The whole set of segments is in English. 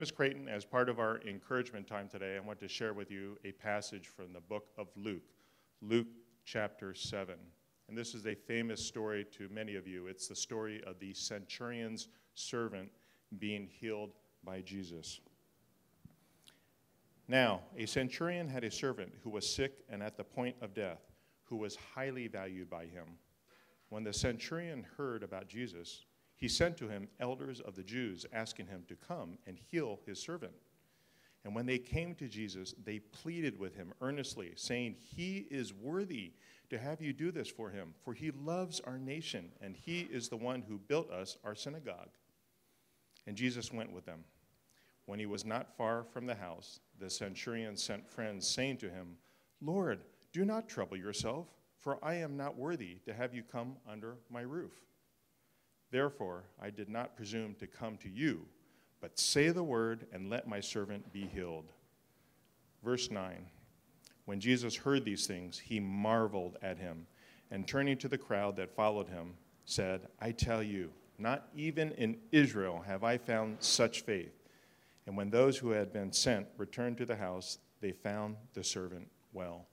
Ms. Creighton, as part of our encouragement time today, I want to share with you a passage from the book of Luke, Luke chapter 7. And this is a famous story to many of you. It's the story of the centurion's servant being healed by Jesus. Now, a centurion had a servant who was sick and at the point of death, who was highly valued by him. When the centurion heard about Jesus, he sent to him elders of the Jews, asking him to come and heal his servant. And when they came to Jesus, they pleaded with him earnestly, saying, "He is worthy to have you do this for him, for he loves our nation, and he is the one who built us our synagogue." And Jesus went with them. When he was not far from the house, the centurion sent friends, saying to him, "Lord, do not trouble yourself, for I am not worthy to have you come under my roof. Therefore, I did not presume to come to you, but say the word and let my servant be healed." Verse 9, when Jesus heard these things, he marveled at him, and turning to the crowd that followed him, said, "I tell you, not even in Israel have I found such faith." And when those who had been sent returned to the house, they found the servant well.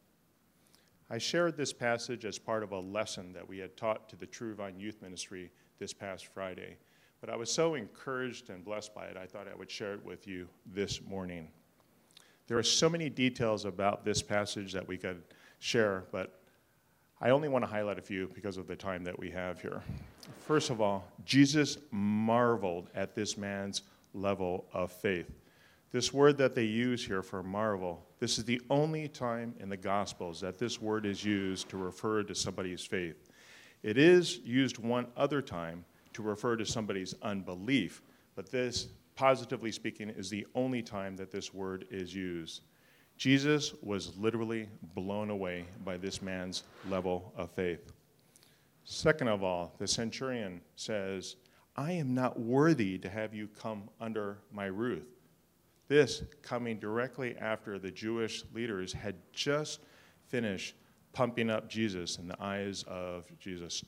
I shared this passage as part of a lesson that we had taught to the True Vine Youth Ministry this past Friday. But I was so encouraged and blessed by it, I thought I would share it with you this morning. There are so many details about this passage that we could share, but I only want to highlight a few because of the time that we have here. First of all, Jesus marveled at this man's level of faith. This word that they use here for marvel, this is the only time in the Gospels that this word is used to refer to somebody's faith. It is used one other time to refer to somebody's unbelief, but this, positively speaking, is the only time that this word is used. Jesus was literally blown away by this man's level of faith. Second of all, the centurion says, "I am not worthy to have you come under my roof." This coming directly after the Jewish leaders had just finished pumping up Jesus in the eyes of Jesus,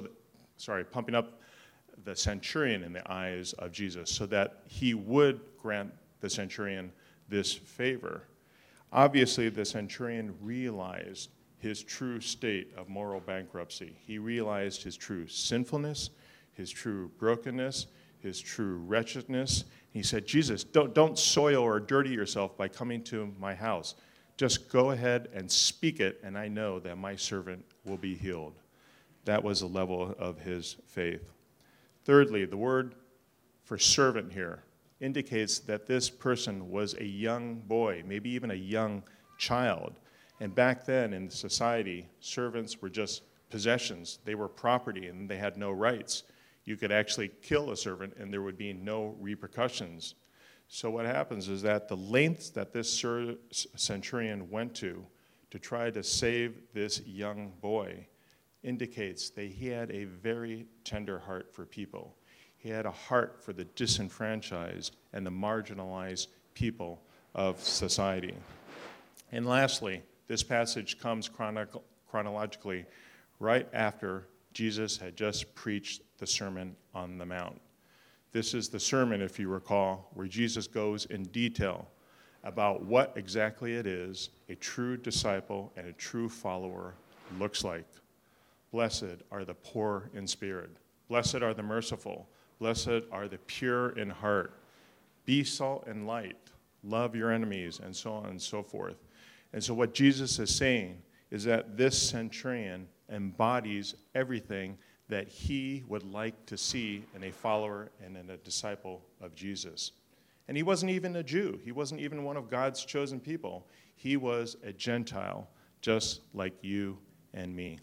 pumping up the centurion in the eyes of Jesus so that he would grant the centurion this favor. Obviously, the centurion realized his true state of moral bankruptcy. He realized his true sinfulness, his true brokenness, his true wretchedness. He said, "Jesus, don't soil or dirty yourself by coming to my house. Just go ahead and speak it, and I know that my servant will be healed." That was the level of his faith. Thirdly, the word for servant here indicates that this person was a young boy, maybe even a young child. And back then in society, servants were just possessions. They were property, and they had no rights. You could actually kill a servant, and there would be no repercussions. So what happens is that the lengths that this centurion went to try to save this young boy indicates that he had a very tender heart for people. He had a heart for the disenfranchised and the marginalized people of society. And lastly, this passage comes chronologically right after Jesus had just preached the Sermon on the Mount. This is the sermon, if you recall, where Jesus goes in detail about what exactly it is a true disciple and a true follower looks like. Blessed are the poor in spirit. Blessed are the merciful. Blessed are the pure in heart. Be salt and light. Love your enemies, and so on and so forth. And so what Jesus is saying is that this centurion embodies everything that he would like to see in a follower and in a disciple of Jesus. And he wasn't even a Jew. He wasn't even one of God's chosen people. He was a Gentile, just like you and me.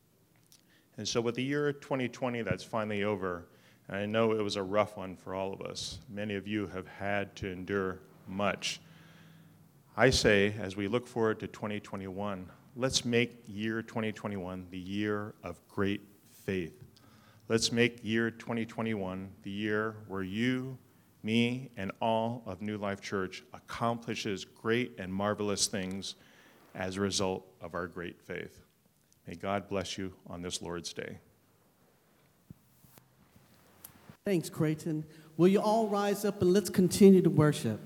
And so with the year 2020 that's finally over, and I know it was a rough one for all of us. Many of you have had to endure much. I say, as we look forward to 2021, let's make year 2021 the year of great faith. Let's make year 2021 the year where you, me, and all of New Life Church accomplishes great and marvelous things as a result of our great faith. May God bless you on this Lord's Day. Thanks, Creighton. Will you all rise up and let's continue to worship?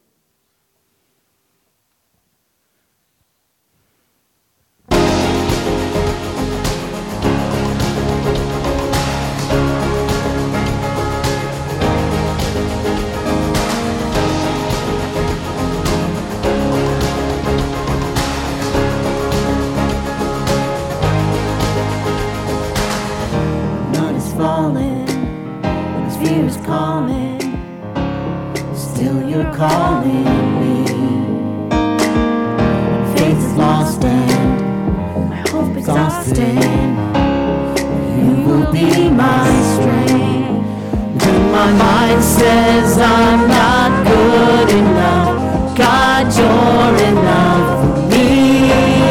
Night is falling, fear is calling, still you're calling me. Faith is lost and my hope exhausted. You will be my strength. When my mind says I'm not good enough, God, you're enough for me.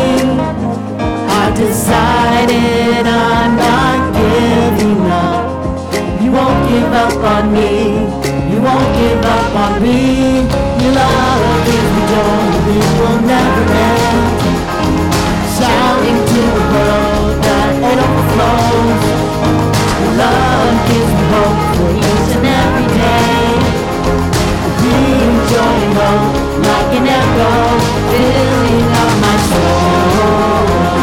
I decided I'm not giving up. You won't give up on me. You won't give up on me. Your love gives me joy. It will never end. Shouting to the world that it overflows. Your love gives me hope for each and every day. Being joy and hope like an echo, filling up my soul.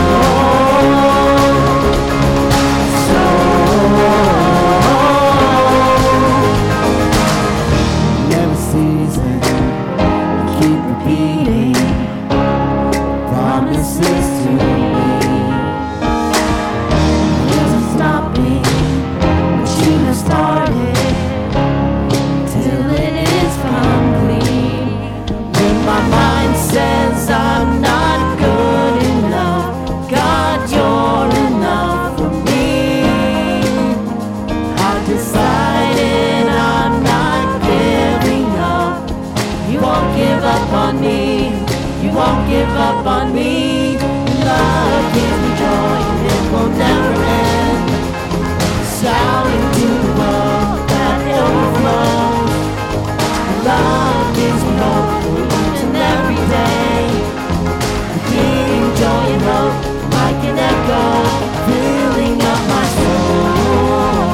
Give up on me. Love gives me joy and it will never end. Shouting to the world that it overflows. Love gives me hope for each and every day. Giving joy and hope like an echo, filling up my soul.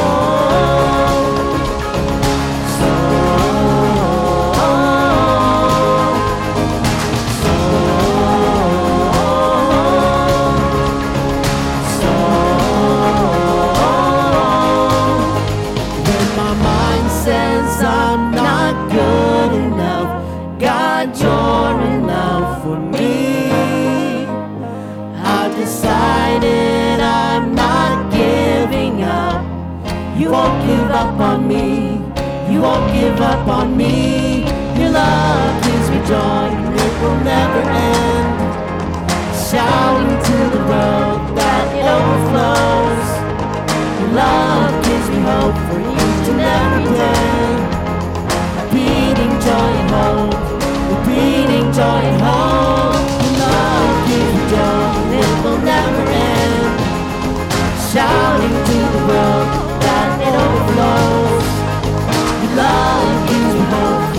On me, you won't give up on me. Your love gives me joy and it will never end. Shouting to the world that it overflows. Your love gives me hope for each and every day. Beating joy and hope, beating joy and hope. Your love gives me joy and it will never end. Shouting to the world that it overflows. Your love gives me hope.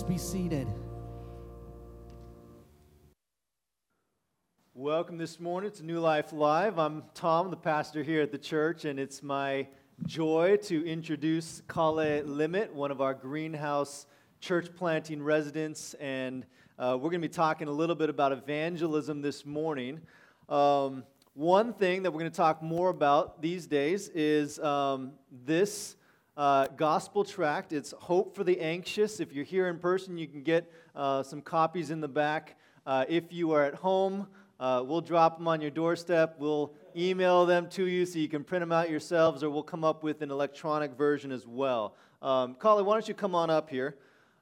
Please be seated. Welcome this morning to New Life Live. I'm Tom, the pastor here at the church, and it's my joy to introduce Kale Limit, one of our greenhouse church planting residents, and we're going to be talking a little bit about evangelism this morning. One thing that we're going to talk more about these days is this gospel tract. It's Hope for the Anxious. If you're here in person, you can get some copies in the back. If you are at home, we'll drop them on your doorstep. We'll email them to you so you can print them out yourselves, or we'll come up with an electronic version as well. Kale, why don't you come on up here?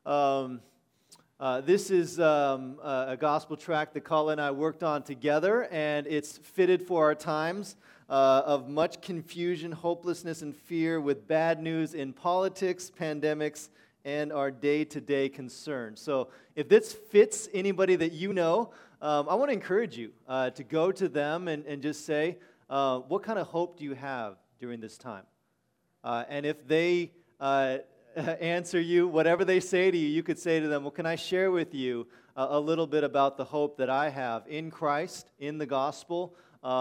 This is a gospel tract that Kale and I worked on together, and it's fitted for our times of much confusion, hopelessness, and fear with bad news in politics, pandemics, and our day-to-day concerns. So if this fits anybody that you know, I want to encourage you to go to them and just say, what kind of hope do you have during this time? And if they answer you, whatever they say to you, you could say to them, well, can I share with you a little bit about the hope that I have in Christ, in the gospel,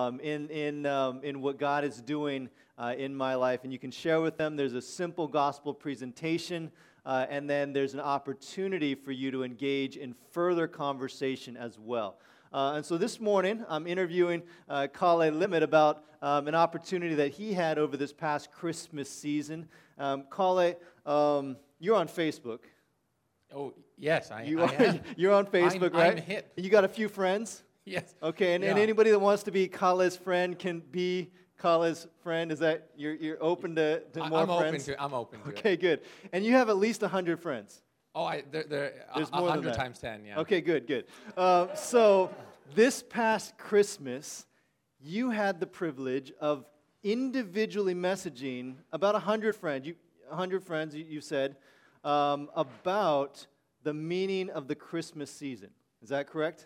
in what God is doing in my life? And you can share with them. There's a simple gospel presentation, and then there's an opportunity for you to engage in further conversation as well. And so this morning, I'm interviewing Kale Limit about an opportunity that he had over this past Christmas season. Kale, you're on Facebook. Oh, yes, I am. You're on Facebook, right? I'm hip. You got a few friends? Yes. Okay, and anybody that wants to be Kale's friend can be Kale's friend. Is that you're open to more friends? I'm open to it. Okay, good. And you have at least 100 friends. Oh, there's more 100 times 10, yeah. Okay, good. So this past Christmas, you had the privilege of individually messaging about 100 friends. You said about the meaning of the Christmas season. Is that correct?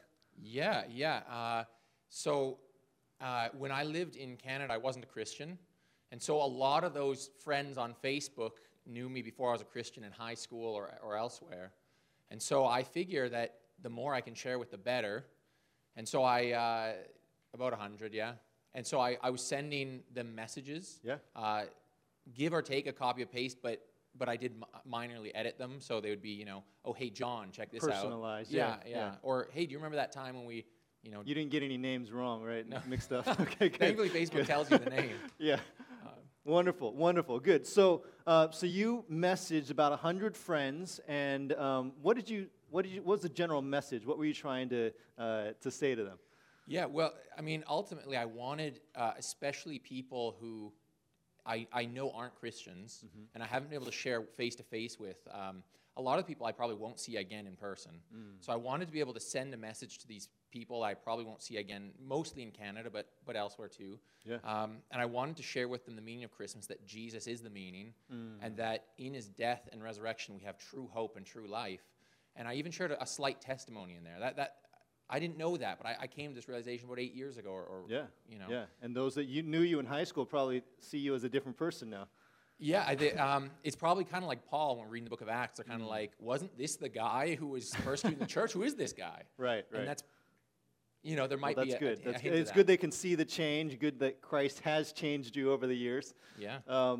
Yeah. So when I lived in Canada, I wasn't a Christian. And so a lot of those friends on Facebook knew me before I was a Christian in high school or elsewhere. And so I figure that the more I can share with, the better. And so about 100, yeah. And so I was sending them messages. Yeah. Give or take a copy or paste, but I did minorly edit them, so they would be, oh, hey, John, check this out. Personalized, yeah. yeah. Or, hey, do you remember that time when we, You didn't get any names wrong, right? No. Mixed up. Okay, good. Thankfully, Facebook tells you the name. Yeah. Wonderful, good. So you messaged about 100 friends, and what was the general message? What were you trying to say to them? Yeah, well, I mean, ultimately, I wanted, especially people who I know aren't Christians, and I haven't been able to share face-to-face with. A lot of people I probably won't see again in person. So I wanted to be able to send a message to these people I probably won't see again, mostly in Canada, but elsewhere too. Yeah. And I wanted to share with them the meaning of Christmas, that Jesus is the meaning, and that in his death and resurrection we have true hope and true life. And I even shared a slight testimony in there. That I didn't know that, but I came to this realization about 8 years ago, Yeah. And those that knew you in high school probably see you as a different person now. Yeah, it's probably kind of like Paul when we're reading the book of Acts. They're kind of like, wasn't this the guy who was persecuting the church? Who is this guy? Right. And that's, there might be that's good. a hint It's of good they can see the change. Good that Christ has changed you over the years. Yeah.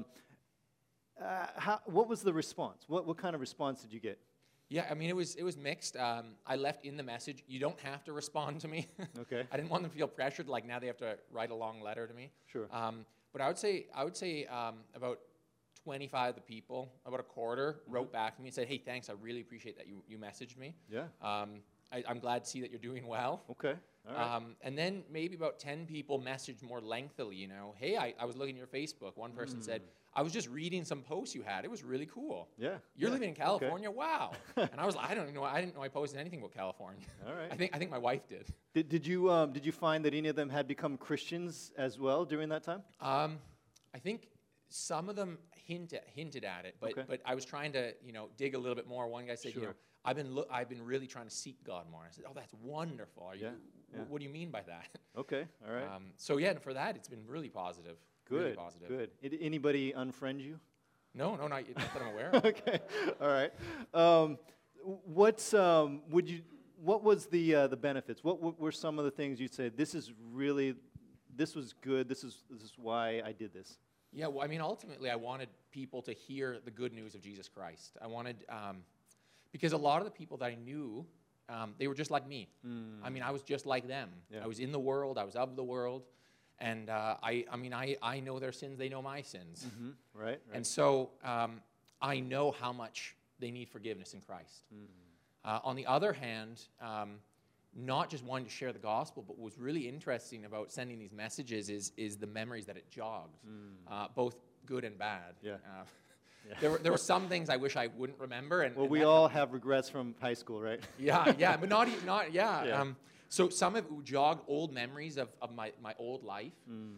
What was the response? What kind of response did you get? Yeah, I mean, it was mixed. I left in the message, you don't have to respond to me. Okay. I didn't want them to feel pressured, like now they have to write a long letter to me. Sure. But I would say about 25 of the people, about a quarter, wrote back to me and said, hey, thanks, I really appreciate that you messaged me. Yeah. I'm glad to see that you're doing well. Okay. All right. And then maybe about 10 people messaged more lengthily, hey, I was looking at your Facebook. One person said, I was just reading some posts you had. It was really cool. Yeah. You're living in California? Okay. Wow. And I was like, I didn't know I posted anything about California. All right. I think my wife did. Did you find that any of them had become Christians as well during that time? I think some of them hinted at it, but I was trying to dig a little bit more. One guy said, Sure. I've been really trying to seek God more. I said, oh, that's wonderful. What do you mean by that? Okay, all right. And for that, it's been really positive. Good, really positive. good. Anybody unfriend you? No, not that I'm aware of. Okay, all right. What was the benefits? What were some of the things you'd say, this was good, this is why I did this? Yeah, well, I mean, ultimately, I wanted people to hear the good news of Jesus Christ. I wanted, because a lot of the people that I knew, they were just like me. I mean, I was just like them. Yeah. I was in the world, I was of the world, and I know their sins, they know my sins. Right. And so I know how much they need forgiveness in Christ. On the other hand, not just wanting to share the gospel, but what was really interesting about sending these messages is the memories that it jogged, both good and bad. Yeah. There were some things I wish I wouldn't remember. Well, we all have regrets from high school, right? Yeah, but not. Yeah. So some of it jogged old memories of my old life,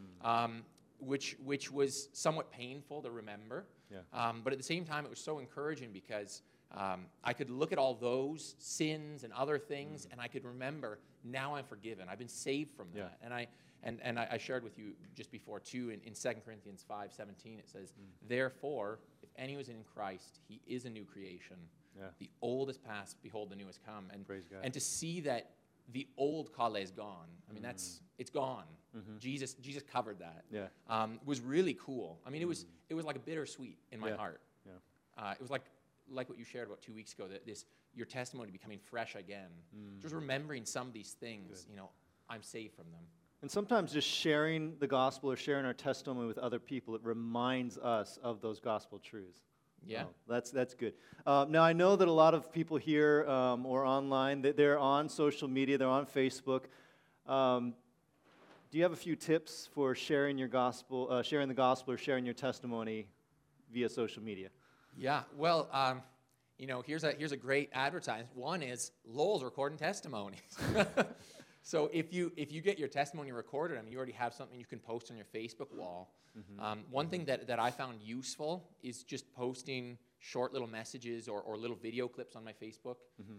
which was somewhat painful to remember. Yeah. But at the same time, it was so encouraging because I could look at all those sins and other things, and I could remember, now I'm forgiven. I've been saved from that. Yeah. And I shared with you just before, too, in 2 Corinthians 5:17, it says, therefore, if anyone is in Christ, he is a new creation. Yeah. The old has passed, behold, the new has come. And, Praise God. and to see that the old Kale is gone, I mean, it's gone. Jesus covered that. Yeah. Was really cool. I mean, it was like a bittersweet in my heart. Yeah. It was like what you shared about 2 weeks ago, that your testimony becoming fresh again. Just remembering some of these things, I'm saved from them. And sometimes just sharing the gospel or sharing our testimony with other people, it reminds us of those gospel truths. Yeah. That's good. Now, I know that a lot of people here or online, they're on social media, they're on Facebook. Do you have a few tips for sharing your gospel, sharing the gospel or sharing your testimony via social media? Yeah. Well, here's a great advertisement. One is Lowell's recording testimonies. So if you get your testimony recorded, I mean, you already have something you can post on your Facebook wall. One thing that I found useful is just posting short little messages or little video clips on my Facebook.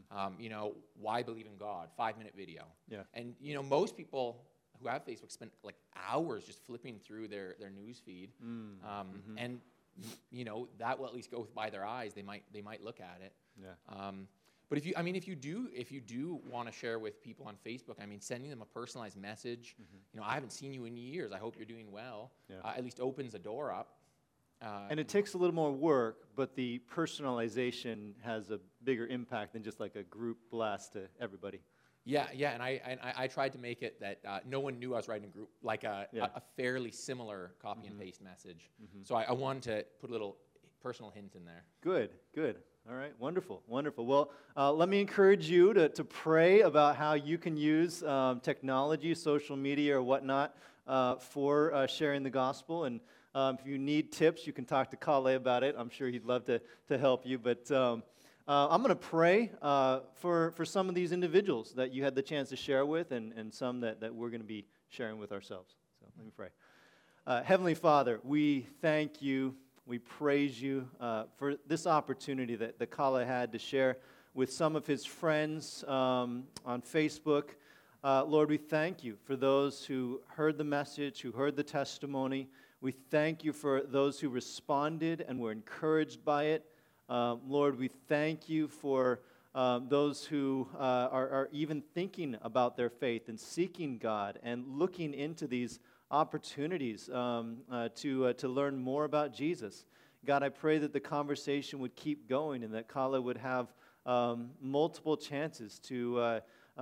Why believe in God? 5-minute video. Yeah. And most people who have Facebook spend like hours just flipping through their news feed, and that will at least go by their eyes. They might look at it. Yeah. But if you do want to share with people on Facebook, I mean, sending them a personalized message. I haven't seen you in years. I hope you're doing well. Yeah. At least opens the door up. And it takes a little more work, but the personalization has a bigger impact than just like a group blast to everybody. Yeah, and I tried to make it that no one knew I was writing a group, like a fairly similar copy and paste message. So I wanted to put a little personal hint in there. Good. All right, wonderful. Well, let me encourage you to pray about how you can use technology, social media, or whatnot for sharing the gospel. And if you need tips, you can talk to Kale about it. I'm sure he'd love to help you. But I'm going to pray for some of these individuals that you had the chance to share with and some that we're going to be sharing with ourselves. So let me pray. Heavenly Father, we thank you. We praise you for this opportunity that Kale had to share with some of his friends on Facebook. Lord, we thank you for those who heard the message, who heard the testimony. We thank you for those who responded and were encouraged by it. Lord, we thank you for those who are even thinking about their faith and seeking God and looking into these opportunities to learn more about Jesus. God, I pray that the conversation would keep going and that Kale would have multiple chances to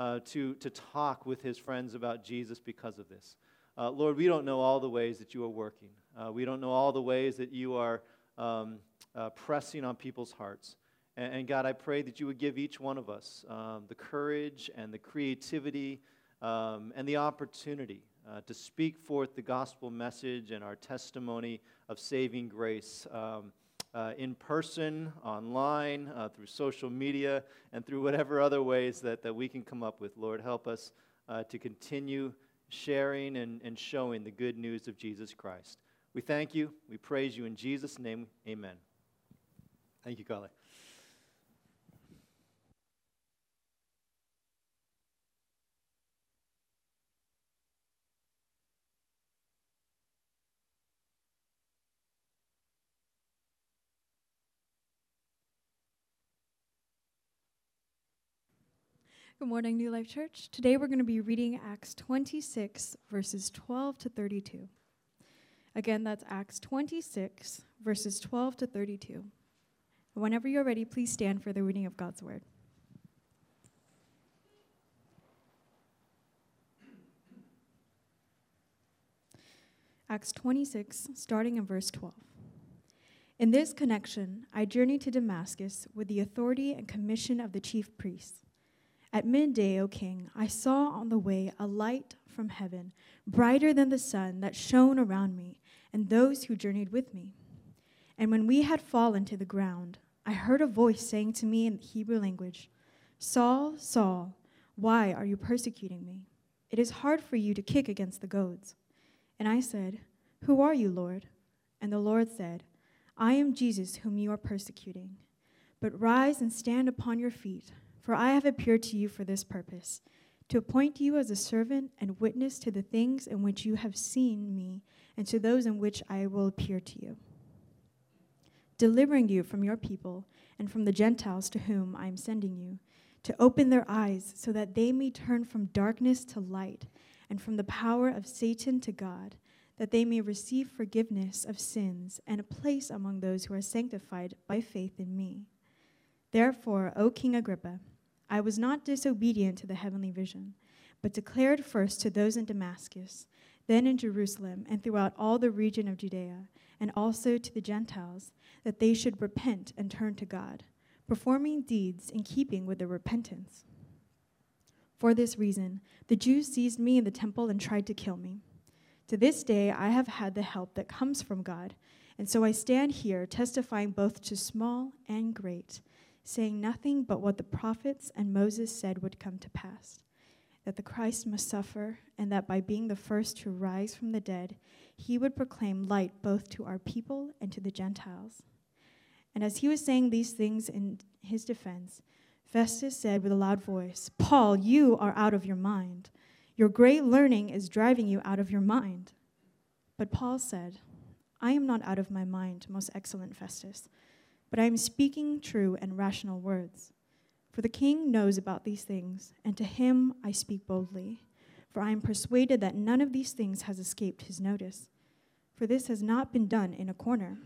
talk with his friends about Jesus because of this. Lord, we don't know all the ways that you are working. We don't know all the ways that you are pressing on people's hearts. And God, I pray that you would give each one of us the courage and the creativity and the opportunity to speak forth the gospel message and our testimony of saving grace in person, online, through social media, and through whatever other ways that we can come up with. Lord, help us to continue sharing and showing the good news of Jesus Christ. We thank you. We praise you in Jesus' name. Amen. Thank you, Kale. Good morning, New Life Church. Today we're going to be reading Acts 26, verses 12 to 32. Again, that's Acts 26, verses 12 to 32. Whenever you're ready, please stand for the reading of God's word. Acts 26, starting in verse 12. In this connection, I journeyed to Damascus with the authority and commission of the chief priests. At midday, O king, I saw on the way a light from heaven, brighter than the sun, that shone around me and those who journeyed with me. And when we had fallen to the ground, I heard a voice saying to me in the Hebrew language, Saul, Saul, why are you persecuting me? It is hard for you to kick against the goads. And I said, Who are you, Lord? And the Lord said, I am Jesus whom you are persecuting. But rise and stand upon your feet, for I have appeared to you for this purpose, to appoint you as a servant and witness to the things in which you have seen me, and to those in which I will appear to you, delivering you from your people and from the Gentiles to whom I am sending you, to open their eyes so that they may turn from darkness to light and from the power of Satan to God, that they may receive forgiveness of sins and a place among those who are sanctified by faith in me. Therefore, O King Agrippa, I was not disobedient to the heavenly vision, but declared first to those in Damascus, then in Jerusalem, and throughout all the region of Judea, and also to the Gentiles, that they should repent and turn to God, performing deeds in keeping with their repentance. For this reason, the Jews seized me in the temple and tried to kill me. To this day, I have had the help that comes from God, and so I stand here testifying both to small and great, saying nothing but what the prophets and Moses said would come to pass, that the Christ must suffer, and that by being the first to rise from the dead, he would proclaim light both to our people and to the Gentiles. And as he was saying these things in his defense, Festus said with a loud voice, Paul, you are out of your mind. Your great learning is driving you out of your mind. But Paul said, I am not out of my mind, most excellent Festus, but I am speaking true and rational words. For the king knows about these things, and to him I speak boldly. For I am persuaded that none of these things has escaped his notice. For this has not been done in a corner.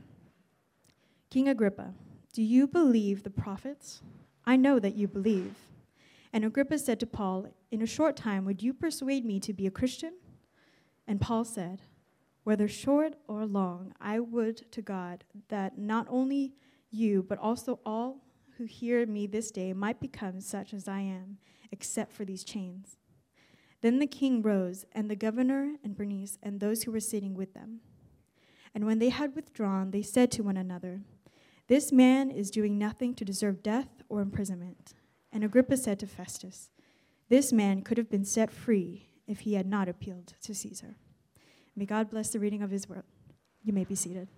King Agrippa, do you believe the prophets? I know that you believe. And Agrippa said to Paul, in a short time, would you persuade me to be a Christian? And Paul said, whether short or long, I would to God that not only you, but also all who hear me this day might become such as I am, except for these chains. Then the king rose, and the governor and Bernice and those who were sitting with them. And when they had withdrawn, they said to one another, this man is doing nothing to deserve death or imprisonment. And Agrippa said to Festus, this man could have been set free if he had not appealed to Caesar. May God bless the reading of his word. You may be seated.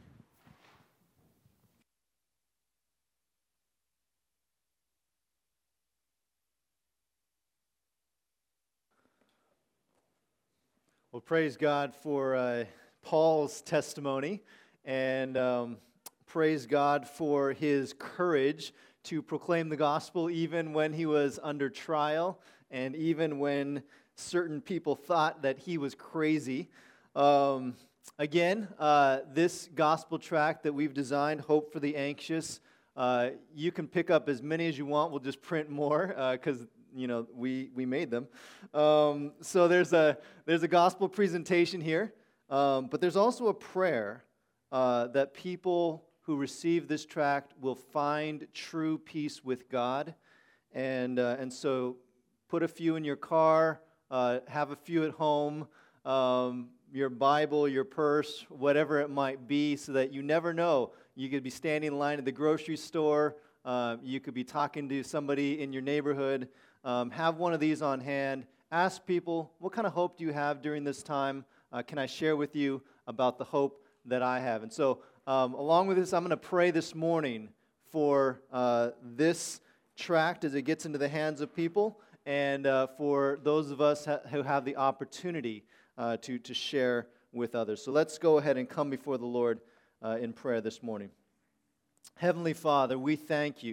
Well, praise God for Paul's testimony, and praise God for his courage to proclaim the gospel even when he was under trial and even when certain people thought that he was crazy. Again, this gospel tract that we've designed, Hope for the Anxious, you can pick up as many as you want. We'll just print more because we made them. So there's a gospel presentation here, but there's also a prayer that people who receive this tract will find true peace with God, and so put a few in your car, have a few at home, your Bible, your purse, whatever it might be, so that you never know. You could be standing in line at the grocery store. You could be talking to somebody in your neighborhood. Have one of these on hand. Ask people, what kind of hope do you have during this time? Can I share with you about the hope that I have? And so, along with this, I'm going to pray this morning for this tract as it gets into the hands of people, and for those of us who have the opportunity to share with others. So let's go ahead and come before the Lord in prayer this morning. Heavenly Father, we thank you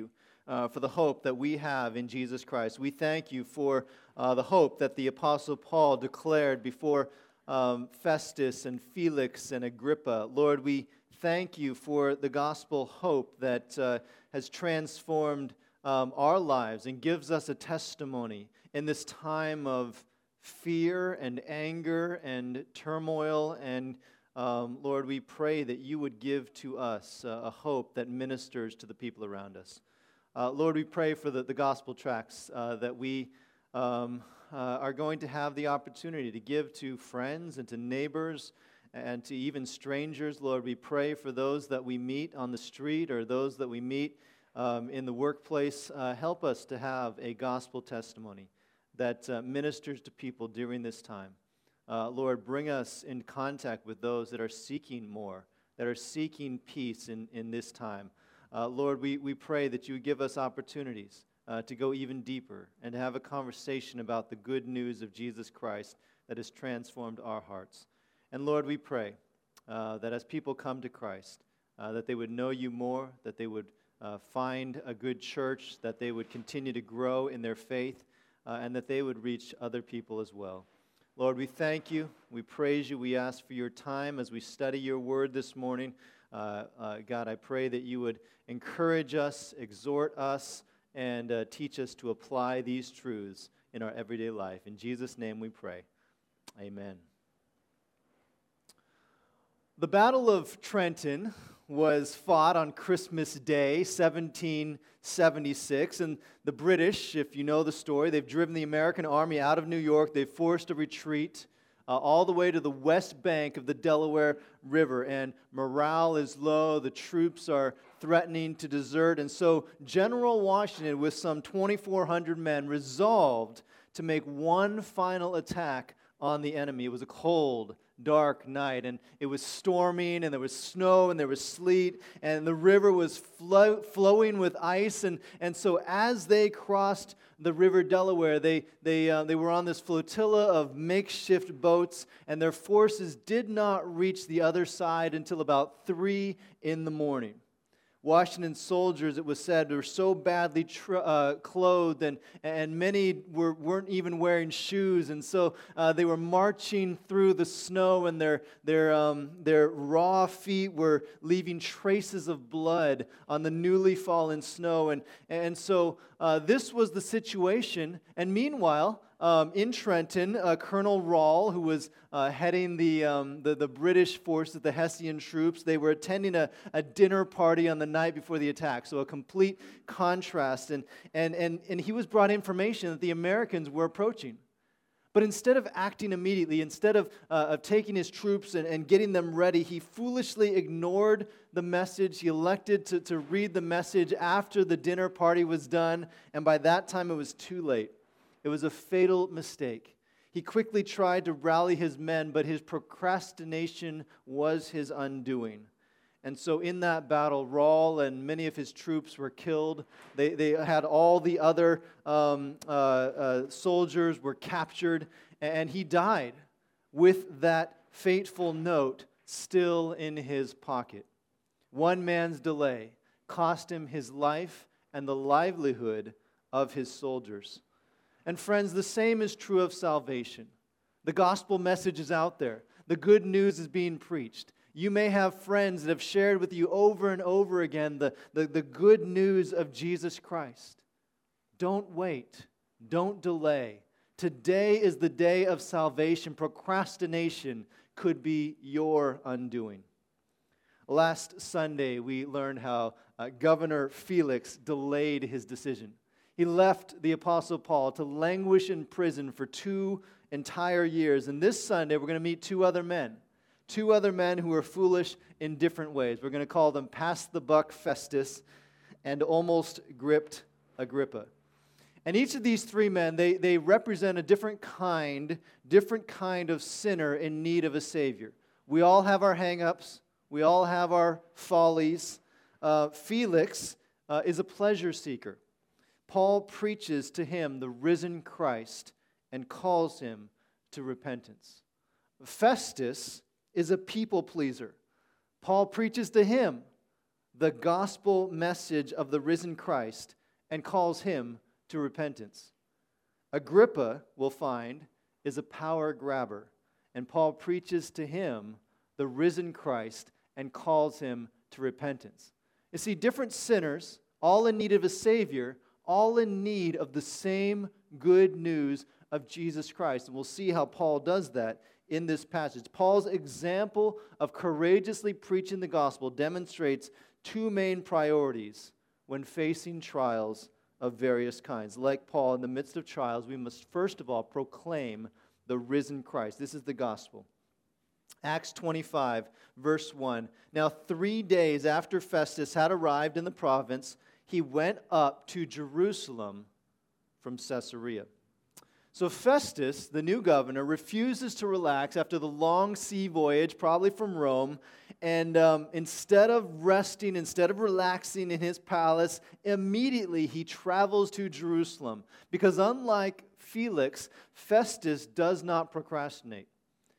for the hope that we have in Jesus Christ. We thank you for the hope that the Apostle Paul declared before Festus and Felix and Agrippa. Lord, we thank you for the gospel hope that has transformed our lives and gives us a testimony in this time of fear and anger and turmoil. And Lord, we pray that you would give to us a hope that ministers to the people around us. Lord, we pray for the gospel tracts that we are going to have the opportunity to give to friends and to neighbors and to even strangers. Lord, we pray for those that we meet on the street or those that we meet in the workplace. Help us to have a gospel testimony that ministers to people during this time. Lord, bring us in contact with those that are seeking more, that are seeking peace in this time. Lord, we pray that you would give us opportunities to go even deeper and to have a conversation about the good news of Jesus Christ that has transformed our hearts. And Lord, we pray that as people come to Christ, that they would know you more, that they would find a good church, that they would continue to grow in their faith, and that they would reach other people as well. Lord, we thank you. We praise you. We ask for your time as we study your word this morning. God, I pray that you would encourage us, exhort us, and teach us to apply these truths in our everyday life. In Jesus' name we pray. Amen. The Battle of Trenton was fought on Christmas Day, 1776, and the British, if you know the story, they've driven the American army out of New York. They've forced a retreat all the way to the west bank of the Delaware River, and morale is low. The troops are threatening to desert, and so General Washington, with some 2,400 men, resolved to make one final attack on the enemy. It was a cold, dark night, and it was storming, and there was snow, and there was sleet, and the river was flowing with ice, and so as they crossed the River Delaware, they were on this flotilla of makeshift boats, and their forces did not reach the other side until about 3 in the morning. Washington's soldiers, it was said, were so badly clothed, and many weren't even wearing shoes, and so they were marching through the snow, and their raw feet were leaving traces of blood on the newly fallen snow, and so this was the situation. And meanwhile, in Trenton, Colonel Rall, who was heading the British forces, the Hessian troops, they were attending a dinner party on the night before the attack. So a complete contrast. And he was brought information that the Americans were approaching. But instead of acting immediately, instead of taking his troops and getting them ready, he foolishly ignored the message. He elected to read the message after the dinner party was done. And by that time, it was too late. It was a fatal mistake. He quickly tried to rally his men, but his procrastination was his undoing. And so in that battle, Rall and many of his troops were killed. They had all the other soldiers were captured, and he died with that fateful note still in his pocket. One man's delay cost him his life and the livelihood of his soldiers. And friends, the same is true of salvation. The gospel message is out there. The good news is being preached. You may have friends that have shared with you over and over again the good news of Jesus Christ. Don't wait. Don't delay. Today is the day of salvation. Procrastination could be your undoing. Last Sunday, we learned how Governor Felix delayed his decision. He left the Apostle Paul to languish in prison for 2 entire years. And this Sunday, we're going to meet 2 other men. 2 other men who are foolish in different ways. We're going to call them Pass the Buck Festus and Almost Gripped Agrippa. And each of these 3 men, they represent a different kind of sinner in need of a Savior. We all have our hang-ups. We all have our follies. Felix is a pleasure seeker. Paul preaches to him the risen Christ and calls him to repentance. Festus is a people pleaser. Paul preaches to him the gospel message of the risen Christ and calls him to repentance. Agrippa, we'll find, is a power grabber, and Paul preaches to him the risen Christ and calls him to repentance. You see, different sinners, all in need of a Savior, all in need of the same good news of Jesus Christ. And we'll see how Paul does that in this passage. Paul's example of courageously preaching the gospel demonstrates two main priorities when facing trials of various kinds. Like Paul, in the midst of trials, we must first of all proclaim the risen Christ. This is the gospel. Acts 25, verse 1. Now 3 days after Festus had arrived in the province, he went up to Jerusalem from Caesarea. So Festus, the new governor, refuses to relax after the long sea voyage, probably from Rome, and instead of resting, instead of relaxing in his palace, immediately he travels to Jerusalem. Because unlike Felix, Festus does not procrastinate.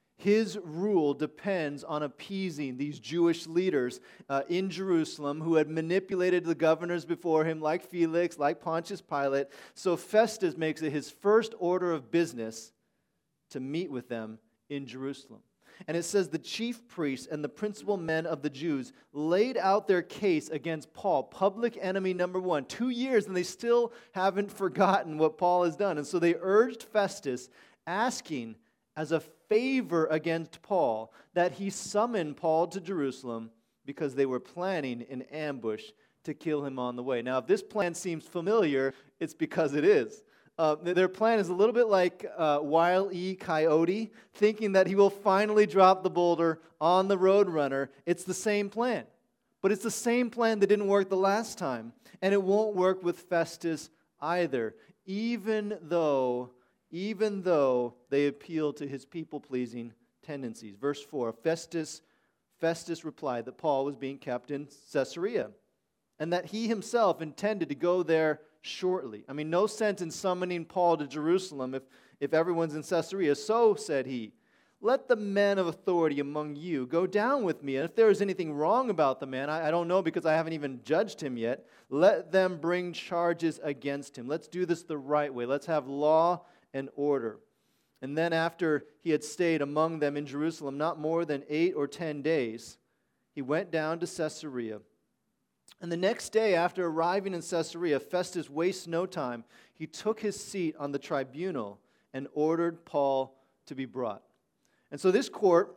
His rule depends on appeasing these Jewish leaders in Jerusalem who had manipulated the governors before him, like Felix, like Pontius Pilate. So Festus makes it his first order of business to meet with them in Jerusalem. And it says the chief priests and the principal men of the Jews laid out their case against Paul, public enemy number one. 2 years, and they still haven't forgotten what Paul has done. And so they urged Festus, asking as a favor against Paul that he summon Paul to Jerusalem because they were planning an ambush to kill him on the way. Now, if this plan seems familiar, it's because it is. Their plan is a little bit like Wile E. Coyote, thinking that he will finally drop the boulder on the Roadrunner. It's the same plan. But it's the same plan that didn't work the last time. And it won't work with Festus either, even though they appeal to his people-pleasing tendencies. Verse 4, Festus replied that Paul was being kept in Caesarea and that he himself intended to go there shortly. I mean, no sense in summoning Paul to Jerusalem if everyone's in Caesarea. So, said he, let the men of authority among you go down with me. And if there is anything wrong about the man, I don't know because I haven't even judged him yet, let them bring charges against him. Let's do this the right way. Let's have law and order. And then after he had stayed among them in Jerusalem not more than 8 or 10 days, he went down to Caesarea. And the next day, after arriving in Caesarea, Festus wastes no time. He took his seat on the tribunal and ordered Paul to be brought. And so this court,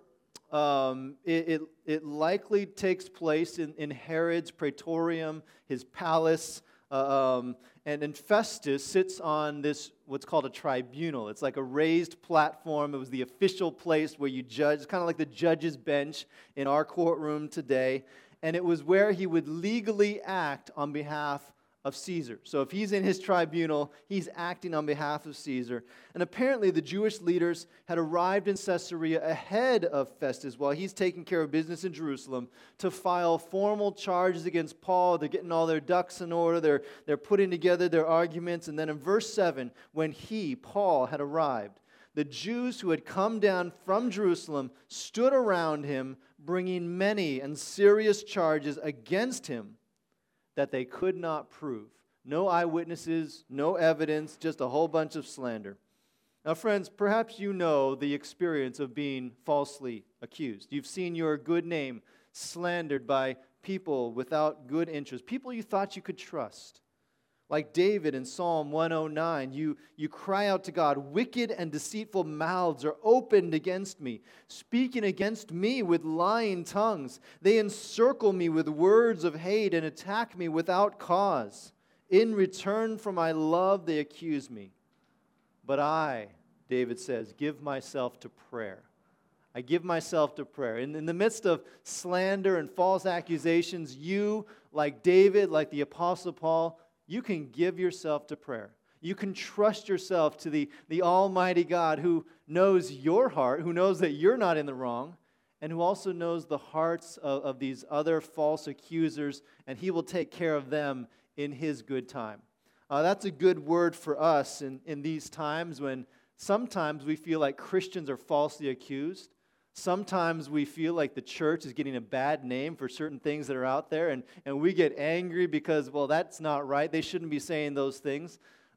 it likely takes place in Herod's praetorium, his palace, and Festus sits on this, what's called a tribunal. It's like a raised platform. It was the official place where you judge. It's kind of like the judge's bench in our courtroom today. And it was where he would legally act on behalf of Caesar. So if he's in his tribunal, he's acting on behalf of Caesar. And apparently the Jewish leaders had arrived in Caesarea ahead of Festus while he's taking care of business in Jerusalem to file formal charges against Paul. They're getting all their ducks in order. They're putting together their arguments. And then in verse 7, when Paul, had arrived, the Jews who had come down from Jerusalem stood around him, bringing many and serious charges against him that they could not prove. No eyewitnesses, no evidence, just a whole bunch of slander. Now, friends, perhaps you know the experience of being falsely accused. You've seen your good name slandered by people without good interest, people you thought you could trust. Like David in Psalm 109, you cry out to God, wicked and deceitful mouths are opened against me, speaking against me with lying tongues. They encircle me with words of hate and attack me without cause. In return for my love, they accuse me. But I, David says, give myself to prayer. I give myself to prayer. In the midst of slander and false accusations, you, like David, like the Apostle Paul, you can give yourself to prayer. You can trust yourself to the Almighty God who knows your heart, who knows that you're not in the wrong, and who also knows the hearts of these other false accusers, and He will take care of them in His good time. That's a good word for us in these times when sometimes we feel like Christians are falsely accused. Sometimes we feel like the church is getting a bad name for certain things that are out there, and we get angry because, well, that's not right. They shouldn't be saying those things.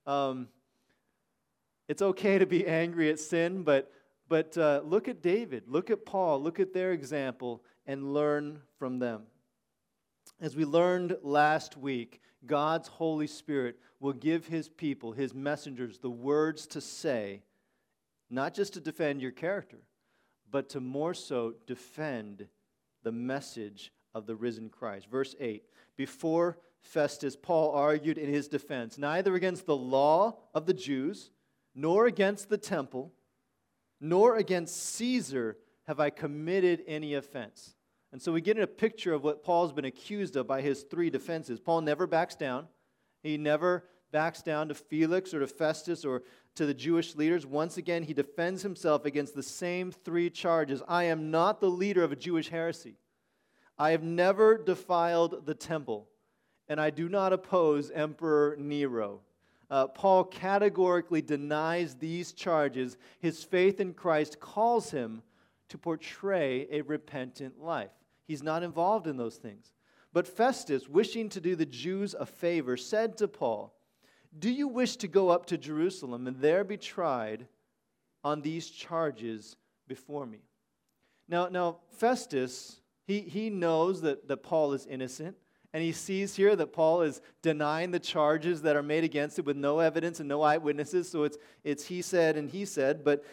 It's okay to be angry at sin, but look at David, look at Paul, look at their example, and learn from them. As we learned last week, God's Holy Spirit will give His people, His messengers, the words to say, not just to defend your character, but to more so defend the message of the risen Christ. Verse 8, before Festus, Paul argued in his defense, neither against the law of the Jews, nor against the temple, nor against Caesar have I committed any offense. And so we get a picture of what Paul's been accused of by his three defenses. Paul never backs down. He never backs down to Felix or to Festus or to the Jewish leaders. Once again, he defends himself against the same three charges. I am not the leader of a Jewish heresy. I have never defiled the temple, and I do not oppose Emperor Nero. Paul categorically denies these charges. His faith in Christ calls him to portray a repentant life. He's not involved in those things. But Festus, wishing to do the Jews a favor, said to Paul, do you wish to go up to Jerusalem and there be tried on these charges before me? Now Festus, he knows that Paul is innocent, and he sees here that Paul is denying the charges that are made against him with no evidence and no eyewitnesses, so it's he said and he said. But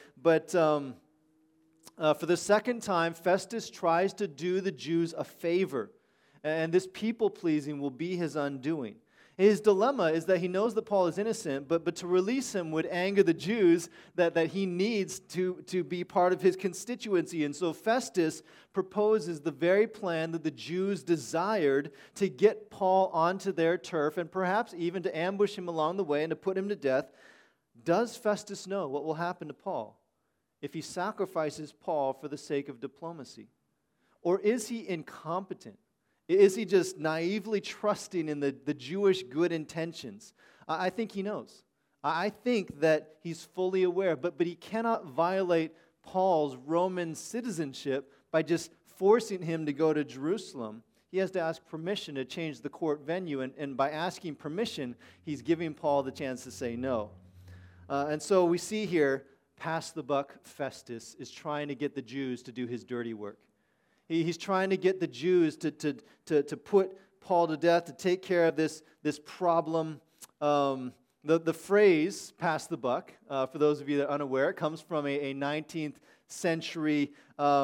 for the second time, Festus tries to do the Jews a favor, and this people-pleasing will be his undoing. His dilemma is that he knows that Paul is innocent, but to release him would anger the Jews that he needs to be part of his constituency. And so Festus proposes the very plan that the Jews desired to get Paul onto their turf and perhaps even to ambush him along the way and to put him to death. Does Festus know what will happen to Paul if he sacrifices Paul for the sake of diplomacy? Or is he incompetent? Is he just naively trusting in the Jewish good intentions? I think he knows. I think that he's fully aware, but he cannot violate Paul's Roman citizenship by just forcing him to go to Jerusalem. He has to ask permission to change the court venue, and by asking permission, he's giving Paul the chance to say no. And so we see here, pass the buck Festus is trying to get the Jews to do his dirty work. He's trying to get the Jews to put Paul to death, to take care of this problem. The phrase, pass the buck, for those of you that are unaware, it comes from a 19th century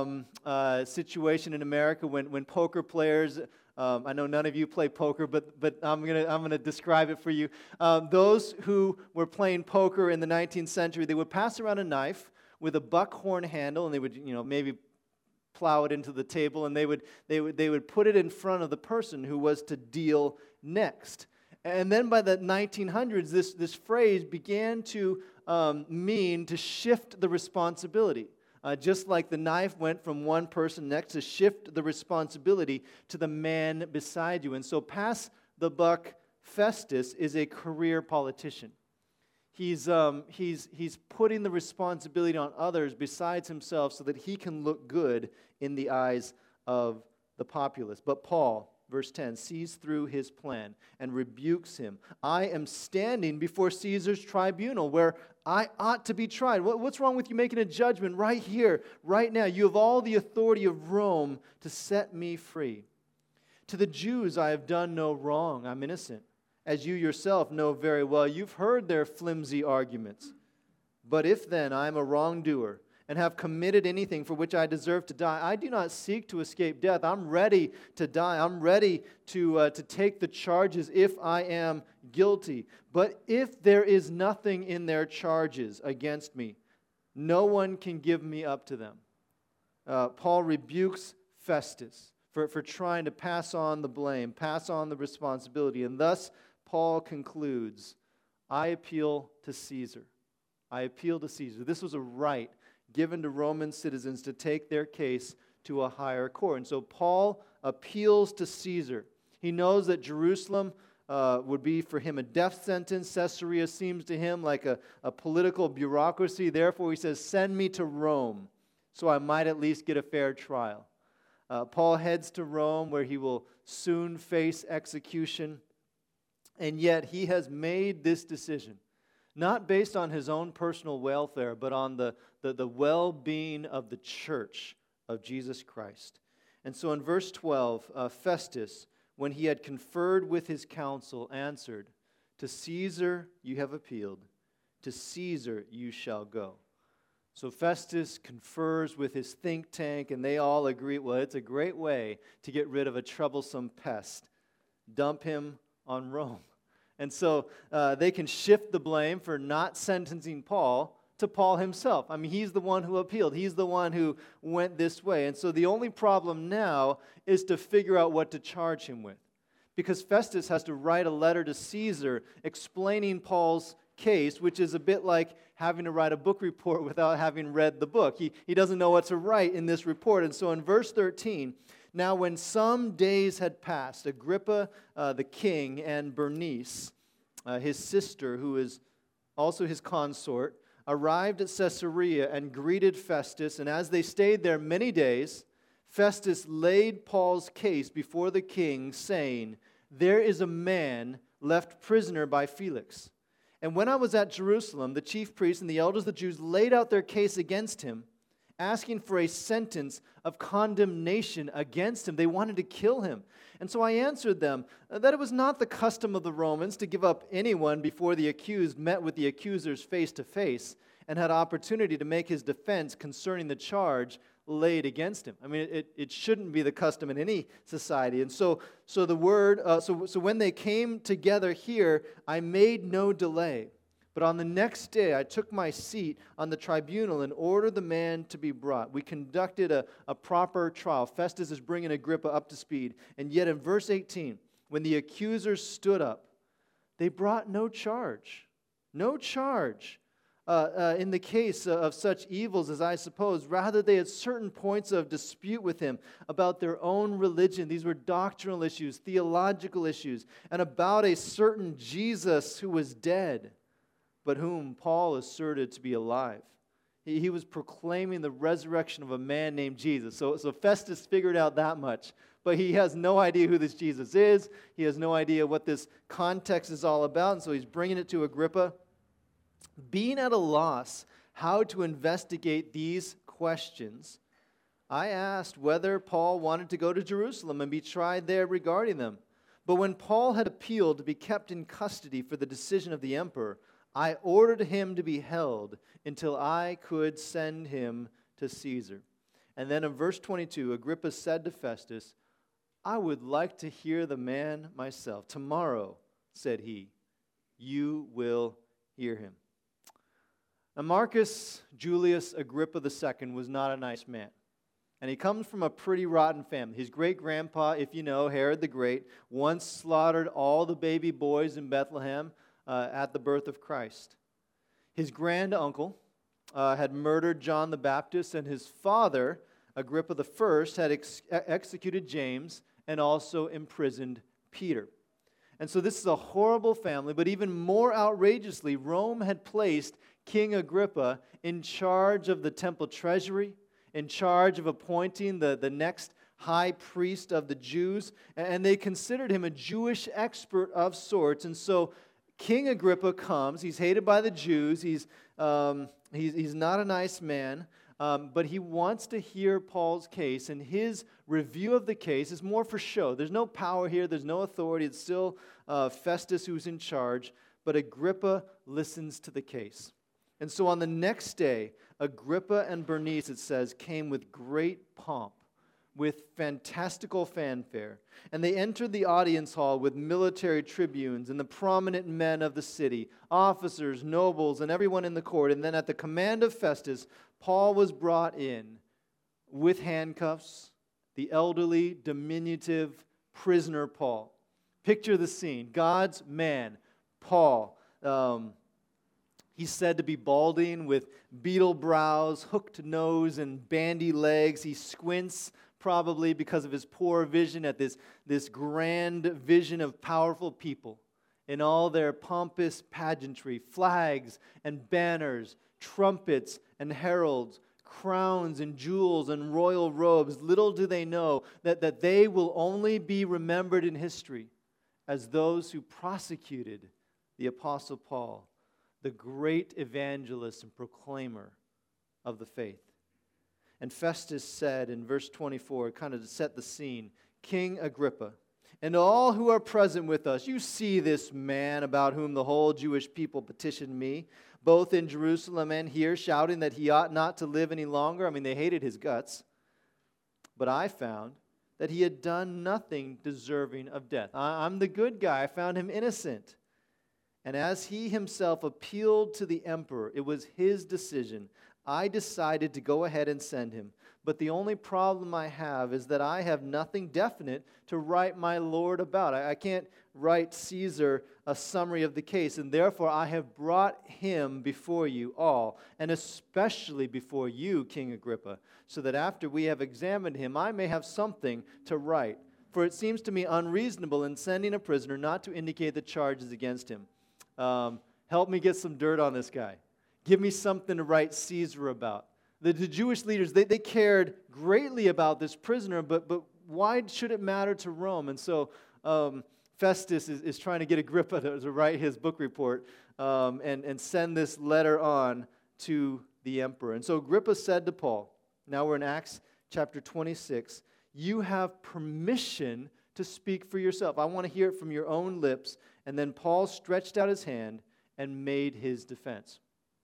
situation in America when poker players, I know none of you play poker, but I'm gonna describe it for you. Those who were playing poker in the 19th century, they would pass around a knife with a buckhorn handle, and they would maybe plow it into the table, and they would put it in front of the person who was to deal next. And then by the 1900s, this phrase began to mean to shift the responsibility. Just like the knife went from one person next, to shift the responsibility to the man beside you. And so pass the buck Festus is a career politician. He's putting the responsibility on others besides himself so that he can look good in the eyes of the populace. But Paul, verse 10, sees through his plan and rebukes him. I am standing before Caesar's tribunal where I ought to be tried. What's wrong with you making a judgment right here, right now? You have all the authority of Rome to set me free. To the Jews I have done no wrong. I'm innocent. As you yourself know very well, you've heard their flimsy arguments. But if then I am a wrongdoer and have committed anything for which I deserve to die, I do not seek to escape death. I'm ready to die. I'm ready to take the charges if I am guilty. But if there is nothing in their charges against me, no one can give me up to them. Paul rebukes Festus for trying to pass on the blame, pass on the responsibility, and thus Paul concludes, I appeal to Caesar. I appeal to Caesar. This was a right given to Roman citizens to take their case to a higher court. And so Paul appeals to Caesar. He knows that Jerusalem would be for him a death sentence. Caesarea seems to him like a political bureaucracy. Therefore, he says, send me to Rome so I might at least get a fair trial. Paul heads to Rome, where he will soon face execution, and yet he has made this decision, not based on his own personal welfare, but on the well-being of the church of Jesus Christ. And so in verse 12, Festus, when he had conferred with his council, answered, "To Caesar you have appealed, to Caesar you shall go." So Festus confers with his think tank, and they all agree, well, it's a great way to get rid of a troublesome pest. Dump him on Rome. And so they can shift the blame for not sentencing Paul to Paul himself. I mean, he's the one who appealed. He's the one who went this way. And so the only problem now is to figure out what to charge him with. Because Festus has to write a letter to Caesar explaining Paul's case, which is a bit like having to write a book report without having read the book. He doesn't know what to write in this report. And so in verse 13, now when some days had passed, Agrippa the king and Bernice, his sister, who is also his consort, arrived at Caesarea and greeted Festus. And as they stayed there many days, Festus laid Paul's case before the king, saying, "There is a man left prisoner by Felix. And when I was at Jerusalem, the chief priests and the elders of the Jews laid out their case against him, asking for a sentence of condemnation against him." They wanted to kill him. And so I answered them that it was not the custom of the Romans to give up anyone before the accused met with the accusers face to face and had opportunity to make his defense concerning the charge laid against him. I mean, it shouldn't be the custom in any society. And so when they came together here, I made no delay. But on the next day, I took my seat on the tribunal and ordered the man to be brought. We conducted a proper trial. Festus is bringing Agrippa up to speed. And yet in verse 18, when the accusers stood up, they brought no charge. No charge in the case of such evils as I suppose. Rather, they had certain points of dispute with him about their own religion. These were doctrinal issues, theological issues, and about a certain Jesus who was dead, but whom Paul asserted to be alive. He was proclaiming the resurrection of a man named Jesus. So Festus figured out that much, but he has no idea who this Jesus is. He has no idea what this context is all about, and so he's bringing it to Agrippa. Being at a loss how to investigate these questions, I asked whether Paul wanted to go to Jerusalem and be tried there regarding them. But when Paul had appealed to be kept in custody for the decision of the emperor, I ordered him to be held until I could send him to Caesar. And then in verse 22, Agrippa said to Festus, "I would like to hear the man myself. Tomorrow," said he, "you will hear him." Now Marcus Julius Agrippa II was not a nice man. And he comes from a pretty rotten family. His great-grandpa, if you know, Herod the Great, once slaughtered all the baby boys in Bethlehem at the birth of Christ. His granduncle had murdered John the Baptist, and his father, Agrippa I, had executed James and also imprisoned Peter. And so this is a horrible family, but even more outrageously, Rome had placed King Agrippa in charge of the temple treasury, in charge of appointing the next high priest of the Jews, and they considered him a Jewish expert of sorts. And so King Agrippa comes. He's hated by the Jews. He's not a nice man, but he wants to hear Paul's case, and his review of the case is more for show. There's no power here. There's no authority. It's still Festus who's in charge, but Agrippa listens to the case. And so on the next day, Agrippa and Bernice, it says, came with great pomp, with fantastical fanfare. And they entered the audience hall with military tribunes and the prominent men of the city, officers, nobles, and everyone in the court. And then at the command of Festus, Paul was brought in with handcuffs, the elderly, diminutive prisoner Paul. Picture the scene. God's man, Paul. He's said to be balding with beetle brows, hooked nose, and bandy legs. He squints probably because of his poor vision at this grand vision of powerful people in all their pompous pageantry, flags and banners, trumpets and heralds, crowns and jewels and royal robes, little do they know that they will only be remembered in history as those who prosecuted the Apostle Paul, the great evangelist and proclaimer of the faith. And Festus said in verse 24, kind of to set the scene, King Agrippa, and all who are present with us, you see this man about whom the whole Jewish people petitioned me, both in Jerusalem and here, shouting that he ought not to live any longer. I mean, they hated his guts. But I found that he had done nothing deserving of death. I'm the good guy. I found him innocent. And as he himself appealed to the emperor, it was his decision. I decided to go ahead and send him. But the only problem I have is that I have nothing definite to write my Lord about. I can't write Caesar a summary of the case, and therefore I have brought him before you all, and especially before you, King Agrippa, so that after we have examined him, I may have something to write. For it seems to me unreasonable in sending a prisoner not to indicate the charges against him. Help me get some dirt on this guy. Give me something to write Caesar about. The Jewish leaders, they cared greatly about this prisoner, but why should it matter to Rome? And so Festus is trying to get Agrippa to write his book report and send this letter on to the emperor. And so Agrippa said to Paul, now we're in Acts chapter 26, you have permission to speak for yourself. I want to hear it from your own lips. And then Paul stretched out his hand and made his defense.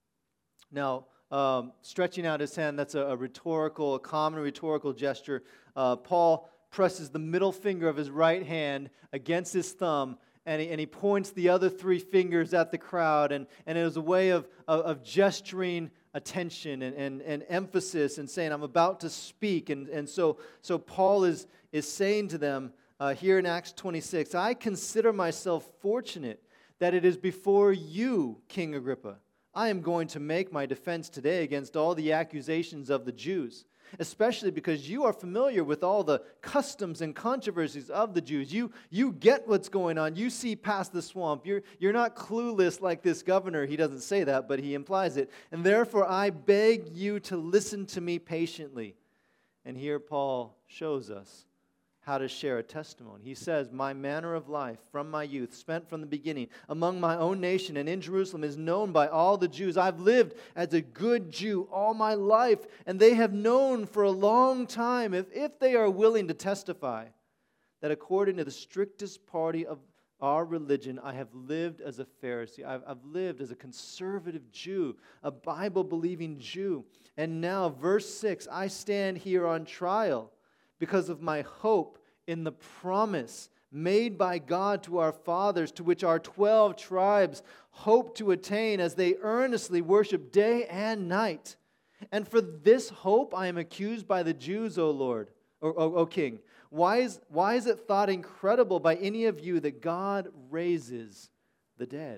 Now, stretching out his hand, that's a common rhetorical gesture. Paul presses the middle finger of his right hand against his thumb, and he points the other three fingers at the crowd, and it was a way of gesturing attention and emphasis and saying, I'm about to speak. And so Paul is saying to them here in Acts 26, I consider myself fortunate that it is before you, King Agrippa, I am going to make my defense today against all the accusations of the Jews, especially because you are familiar with all the customs and controversies of the Jews. You get what's going on. You see past the swamp. You're not clueless like this governor. He doesn't say that, but he implies it. And therefore, I beg you to listen to me patiently. And here Paul shows us how to share a testimony. He says, my manner of life from my youth, spent from the beginning among my own nation and in Jerusalem, is known by all the Jews. I've lived as a good Jew all my life, and they have known for a long time, if they are willing to testify, that according to the strictest party of our religion, I have lived as a Pharisee. I've lived as a conservative Jew, a Bible-believing Jew. And now, verse 6, I stand here on trial because of my hope in the promise made by God to our fathers, to which our 12 tribes hope to attain as they earnestly worship day and night. And for this hope I am accused by the Jews, O Lord, O King. Why is it thought incredible by any of you that God raises the dead?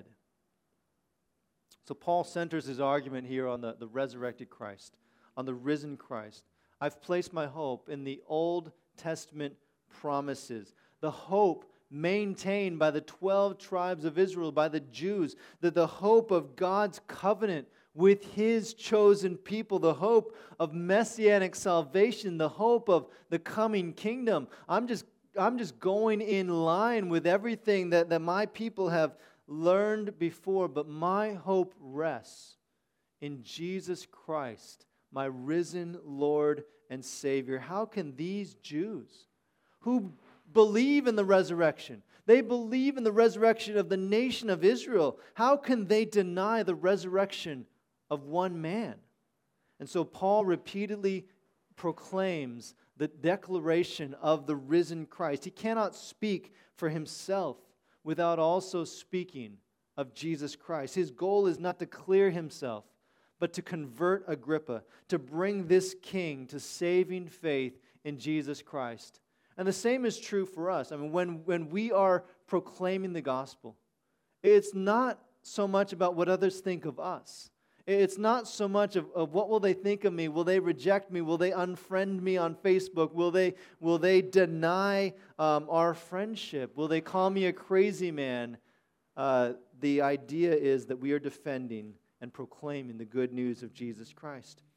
So Paul centers his argument here on the resurrected Christ, on the risen Christ. I've placed my hope in the Old Testament promises, the hope maintained by the 12 tribes of Israel, by the Jews, that the hope of God's covenant with His chosen people, the hope of messianic salvation, the hope of the coming kingdom. I'm just going in line with everything that my people have learned before, but my hope rests in Jesus Christ, my risen Lord and Savior. How can these Jews who believe in the resurrection, they believe in the resurrection of the nation of Israel, how can they deny the resurrection of one man? And so Paul repeatedly proclaims the declaration of the risen Christ. He cannot speak for himself without also speaking of Jesus Christ. His goal is not to clear himself, but to convert Agrippa, to bring this king to saving faith in Jesus Christ. And the same is true for us. I mean, when we are proclaiming the gospel, it's not so much about what others think of us. It's not so much of what will they think of me? Will they reject me? Will they unfriend me on Facebook? Will they deny our friendship? Will they call me a crazy man? The idea is that we are defending and proclaiming the good news of Jesus Christ.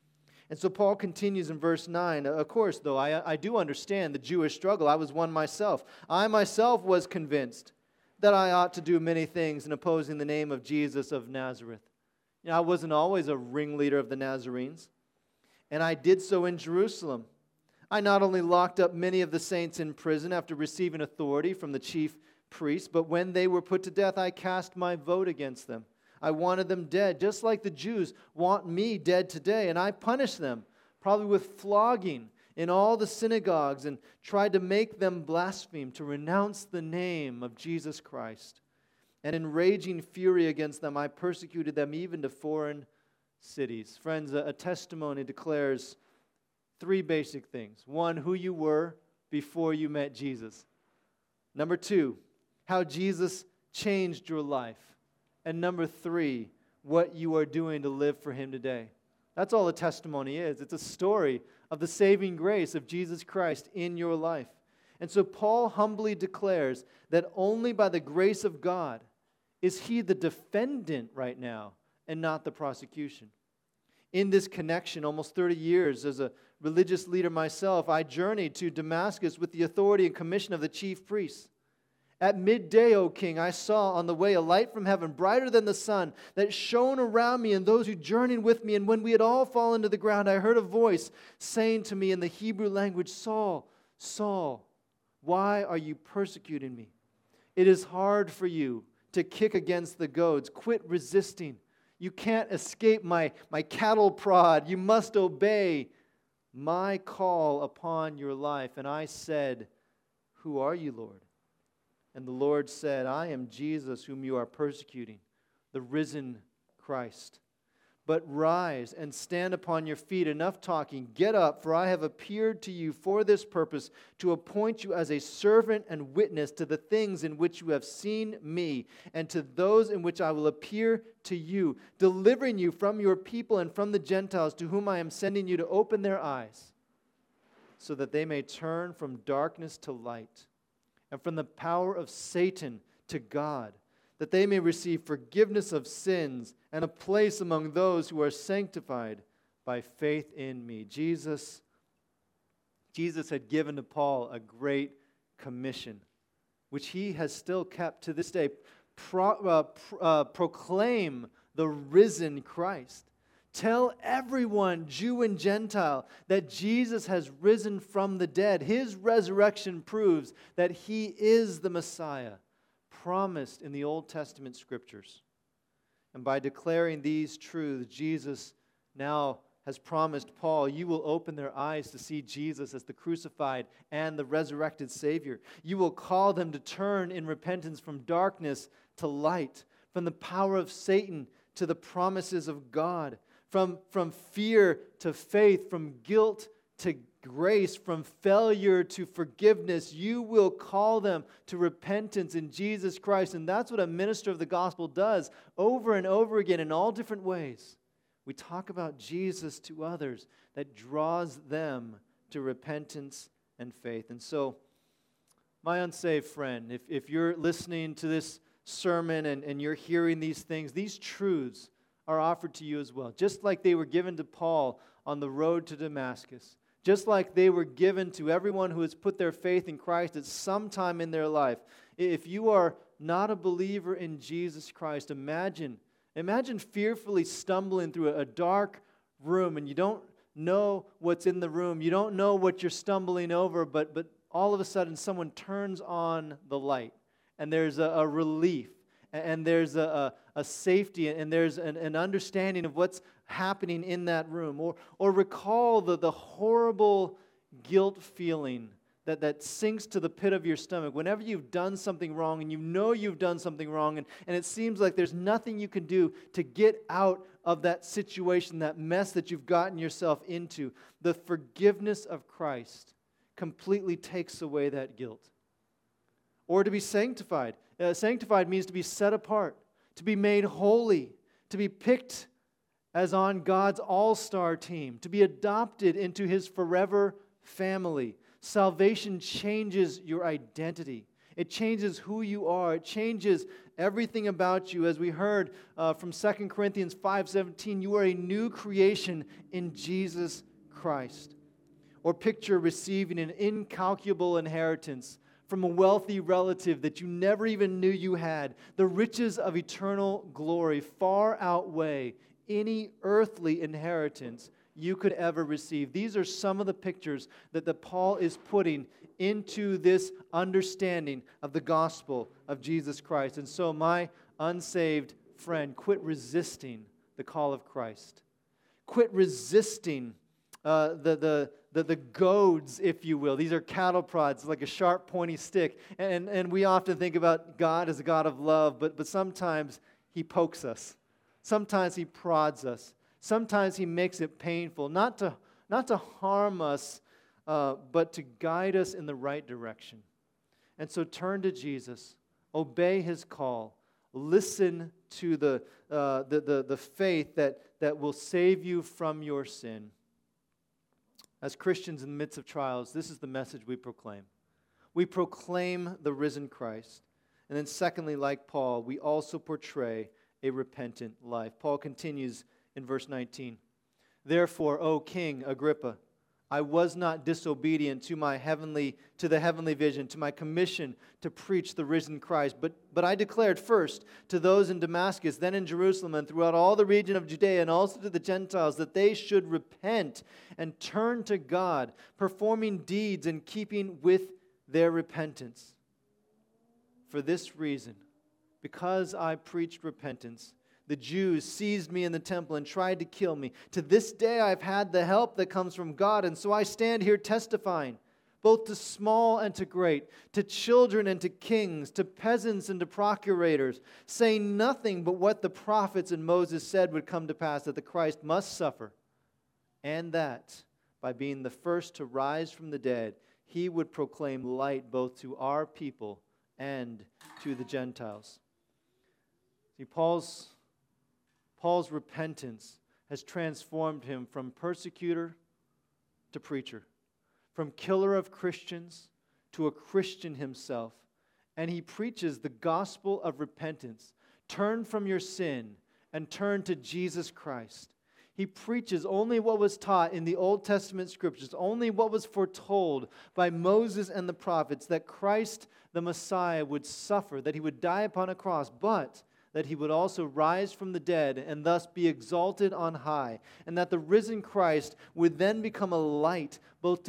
And so Paul continues in verse 9. Of course, though, I do understand the Jewish struggle. I was one myself. I myself was convinced that I ought to do many things in opposing the name of Jesus of Nazareth. I wasn't always a ringleader of the Nazarenes, and I did so in Jerusalem. I not only locked up many of the saints in prison after receiving authority from the chief priests, but when they were put to death, I cast my vote against them. I wanted them dead, just like the Jews want me dead today, and I punished them, probably with flogging in all the synagogues, and tried to make them blaspheme, to renounce the name of Jesus Christ. And in raging fury against them, I persecuted them even to foreign cities. Friends, a testimony declares three basic things. One, who you were before you met Jesus. Number two, how Jesus changed your life. And number three, what you are doing to live for Him today. That's all a testimony is. It's a story of the saving grace of Jesus Christ in your life. And so Paul humbly declares that only by the grace of God is he the defendant right now and not the prosecution. In this connection, almost 30 years as a religious leader myself, I journeyed to Damascus with the authority and commission of the chief priests. At midday, O king, I saw on the way a light from heaven, brighter than the sun, that shone around me and those who journeyed with me. And when we had all fallen to the ground, I heard a voice saying to me in the Hebrew language, Saul, Saul, why are you persecuting me? It is hard for you to kick against the goads. Quit resisting. You can't escape my cattle prod. You must obey my call upon your life. And I said, who are you, Lord? And the Lord said, I am Jesus whom you are persecuting, the risen Christ. But rise and stand upon your feet. Enough talking. Get up, for I have appeared to you for this purpose, to appoint you as a servant and witness to the things in which you have seen me, and to those in which I will appear to you, delivering you from your people and from the Gentiles, to whom I am sending you to open their eyes, so that they may turn from darkness to light, and from the power of Satan to God, that they may receive forgiveness of sins and a place among those who are sanctified by faith in me. Jesus had given to Paul a great commission, which he has still kept to this day. Proclaim the risen Christ. Tell everyone, Jew and Gentile, that Jesus has risen from the dead. His resurrection proves that He is the Messiah, promised in the Old Testament Scriptures. And by declaring these truths, Jesus now has promised Paul, you will open their eyes to see Jesus as the crucified and the resurrected Savior. You will call them to turn in repentance from darkness to light, from the power of Satan to the promises of God, from fear to faith, from guilt to grace, from failure to forgiveness. You will call them to repentance in Jesus Christ. And that's what a minister of the gospel does over and over again in all different ways. We talk about Jesus to others that draws them to repentance and faith. And so, my unsaved friend, if you're listening to this sermon and you're hearing these things, these truths are offered to you as well. Just like they were given to Paul on the road to Damascus. Just like they were given to everyone who has put their faith in Christ at some time in their life. If you are not a believer in Jesus Christ, imagine fearfully stumbling through a dark room and you don't know what's in the room. You don't know what you're stumbling over, but all of a sudden someone turns on the light and there's a relief. And there's a safety, and there's an understanding of what's happening in that room. Or recall the horrible guilt feeling that sinks to the pit of your stomach whenever you've done something wrong, and you know you've done something wrong, and it seems like there's nothing you can do to get out of that situation, that mess that you've gotten yourself into. The forgiveness of Christ completely takes away that guilt. Or to be sanctified. Sanctified means to be set apart, to be made holy, to be picked as on God's all-star team, to be adopted into His forever family. Salvation changes your identity. It changes who you are. It changes everything about you. As we heard from 2 Corinthians 5:17, you are a new creation in Jesus Christ. Or picture receiving an incalculable inheritance from a wealthy relative that you never even knew you had. The riches of eternal glory far outweigh any earthly inheritance you could ever receive. These are some of the pictures that Paul is putting into this understanding of the gospel of Jesus Christ. And so, my unsaved friend, quit resisting the call of Christ. Quit resisting the goads, if you will. These are cattle prods, like a sharp, pointy stick. And we often think about God as a God of love, but sometimes He pokes us. Sometimes He prods us. Sometimes He makes it painful, not to harm us, but to guide us in the right direction. And so turn to Jesus, obey His call, listen to the faith that will save you from your sin. As Christians in the midst of trials, this is the message we proclaim. We proclaim the risen Christ. And then secondly, like Paul, we also portray a repentant life. Paul continues in verse 19. Therefore, O King Agrippa, I was not disobedient to the heavenly vision, to my commission to preach the risen Christ. But I declared first to those in Damascus, then in Jerusalem, and throughout all the region of Judea, and also to the Gentiles, that they should repent and turn to God, performing deeds in keeping with their repentance. For this reason, because I preached repentance, the Jews seized me in the temple and tried to kill me. To this day I've had the help that comes from God, and so I stand here testifying, both to small and to great, to children and to kings, to peasants and to procurators, saying nothing but what the prophets and Moses said would come to pass, that the Christ must suffer, and that, by being the first to rise from the dead, He would proclaim light both to our people and to the Gentiles. See, Paul's repentance has transformed him from persecutor to preacher, from killer of Christians to a Christian himself. And he preaches the gospel of repentance. Turn from your sin and turn to Jesus Christ. He preaches only what was taught in the Old Testament scriptures, only what was foretold by Moses and the prophets, that Christ, the Messiah, would suffer, that He would die upon a cross, but that He would also rise from the dead and thus be exalted on high, and that the risen Christ would then become a light both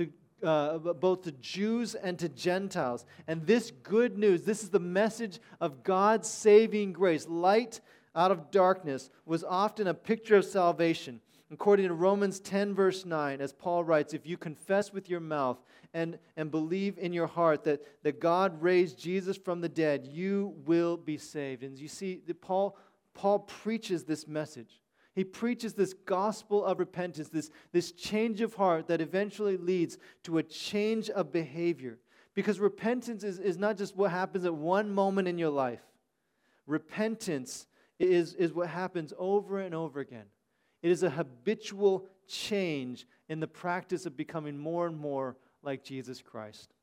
to Jews and to Gentiles. And this good news, this is the message of God's saving grace. Light out of darkness was often a picture of salvation. According to Romans 10, verse 9, as Paul writes, if you confess with your mouth and believe in your heart that God raised Jesus from the dead, you will be saved. And you see, Paul preaches this message. He preaches this gospel of repentance, this change of heart that eventually leads to a change of behavior. Because repentance is not just what happens at one moment in your life. Repentance is what happens over and over again. It is a habitual change in the practice of becoming more and more like Jesus Christ.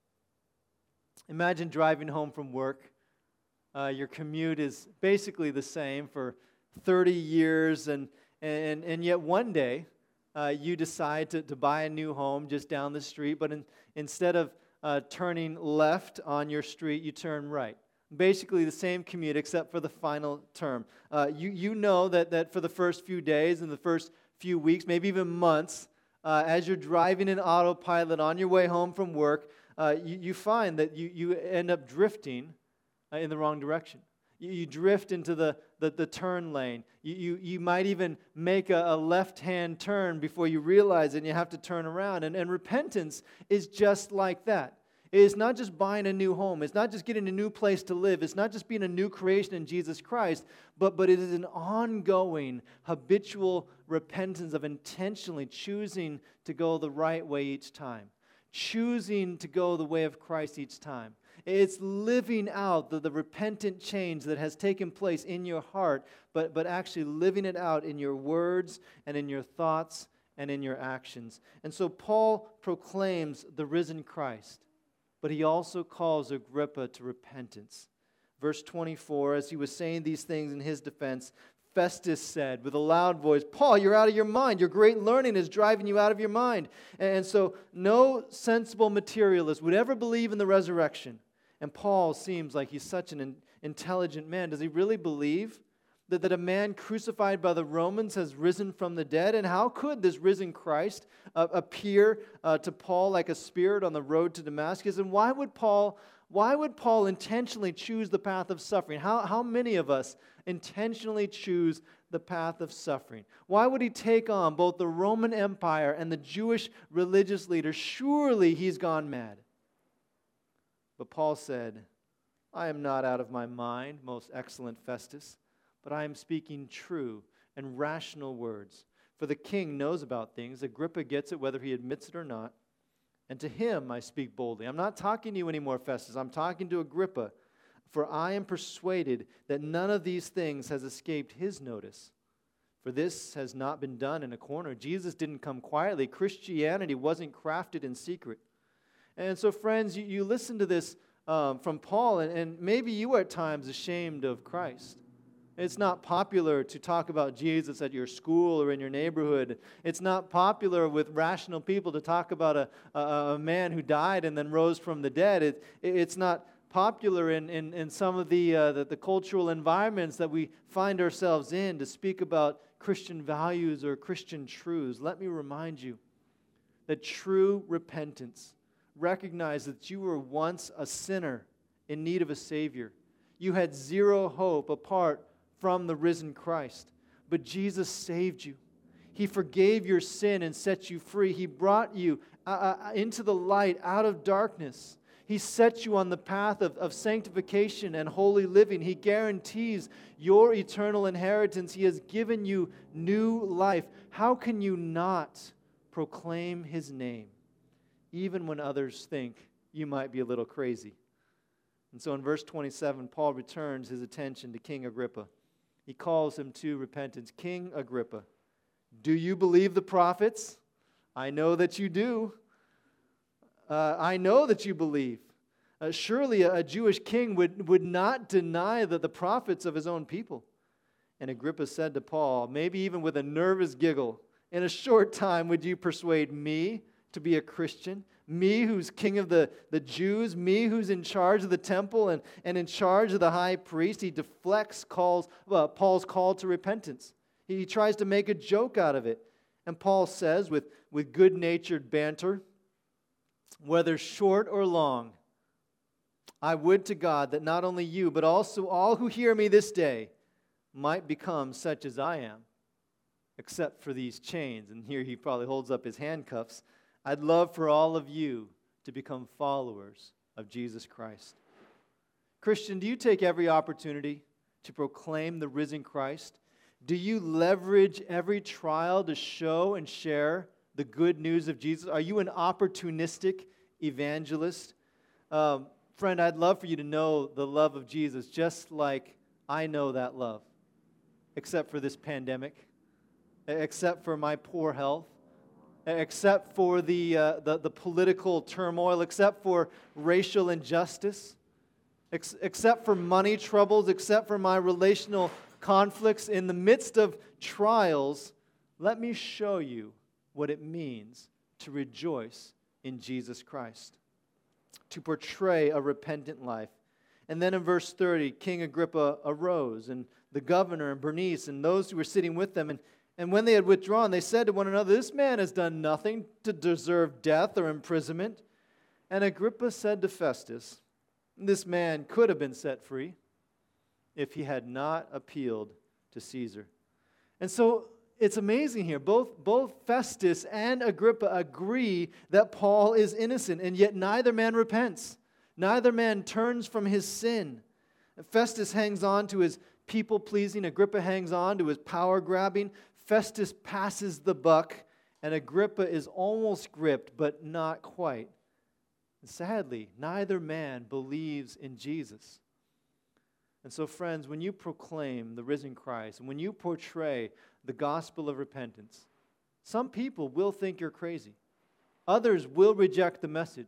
Imagine driving home from work. Your commute is basically the same for 30 years, and yet one day you decide to buy a new home just down the street, but instead of turning left on your street, you turn right. Basically the same commute except for the final term. You know that for the first few days and the first few weeks, maybe even months, as you're driving in autopilot on your way home from work, you find that you end up drifting in the wrong direction. You drift into the turn lane. You might even make a left-hand turn before you realize it, and you have to turn around. And repentance is just like that. It's not just buying a new home. It's not just getting a new place to live. It's not just being a new creation in Jesus Christ, but it is an ongoing, habitual repentance of intentionally choosing to go the right way each time, choosing to go the way of Christ each time. It's living out the repentant change that has taken place in your heart, but actually living it out in your words and in your thoughts and in your actions. And so Paul proclaims the risen Christ. but he also calls Agrippa to repentance. Verse 24, as he was saying these things in his defense, Festus said with a loud voice, Paul, you're out of your mind. Your great learning is driving you out of your mind. And so no sensible materialist would ever believe in the resurrection. And Paul seems like he's such an intelligent man. Does he really believe that a man crucified by the Romans has risen from the dead? And how could this risen Christ appear to Paul like a spirit on the road to Damascus? And why would Paul intentionally choose the path of suffering? How many of us intentionally choose the path of suffering? Why would he take on both the Roman Empire and the Jewish religious leaders? Surely he's gone mad. But Paul said, I am not out of my mind, most excellent Festus, but I am speaking true and rational words. For the king knows about things. Agrippa gets it whether he admits it or not. And to him I speak boldly. I'm not talking to you anymore, Festus. I'm talking to Agrippa. For I am persuaded that none of these things has escaped his notice. For this has not been done in a corner. Jesus didn't come quietly. Christianity wasn't crafted in secret. And so, friends, you listen to this from Paul, and maybe you are at times ashamed of Christ. It's not popular to talk about Jesus at your school or in your neighborhood. It's not popular with rational people to talk about a man who died and then rose from the dead. It's not popular in some of the cultural environments that we find ourselves in to speak about Christian values or Christian truths. Let me remind you that true repentance recognizes that you were once a sinner in need of a Savior. You had zero hope apart from the risen Christ. But Jesus saved you. He forgave your sin and set you free. He brought you into the light, out of darkness. He set you on the path of sanctification and holy living. He guarantees your eternal inheritance. He has given you new life. How can you not proclaim His name, even when others think you might be a little crazy? And so in verse 27, Paul returns his attention to King Agrippa. He calls him to repentance. King Agrippa, do you believe the prophets? I know that you do. I know that you believe. Surely a Jewish king would not deny the prophets of his own people. And Agrippa said to Paul, maybe even with a nervous giggle, in a short time would you persuade me to be a Christian? Me who's king of the Jews, me who's in charge of the temple and in charge of the high priest. He deflects Paul's call to repentance. He tries to make a joke out of it. And Paul says with good-natured banter, whether short or long, I would to God that not only you, but also all who hear me this day might become such as I am, except for these chains. And here he probably holds up his handcuffs. I'd love for all of you to become followers of Jesus Christ. Christian, do you take every opportunity to proclaim the risen Christ? Do you leverage every trial to show and share the good news of Jesus? Are you an opportunistic evangelist? Friend, I'd love for you to know the love of Jesus just like I know that love, except for this pandemic, except for my poor health, except for the political turmoil, except for racial injustice, except for money troubles, except for my relational conflicts. In the midst of trials, let me show you what it means to rejoice in Jesus Christ, to portray a repentant life. And then in verse 30, King Agrippa arose, and the governor and Bernice and those who were sitting with them, and when they had withdrawn, they said to one another, this man has done nothing to deserve death or imprisonment. And Agrippa said to Festus, this man could have been set free if he had not appealed to Caesar. And so it's amazing here. Both Festus and Agrippa agree that Paul is innocent, and yet neither man repents. Neither man turns from his sin. Festus hangs on to his people-pleasing. Agrippa hangs on to his power-grabbing. Festus passes the buck, and Agrippa is almost gripped, but not quite. And sadly, neither man believes in Jesus. And so, friends, when you proclaim the risen Christ, and when you portray the gospel of repentance, some people will think you're crazy. Others will reject the message.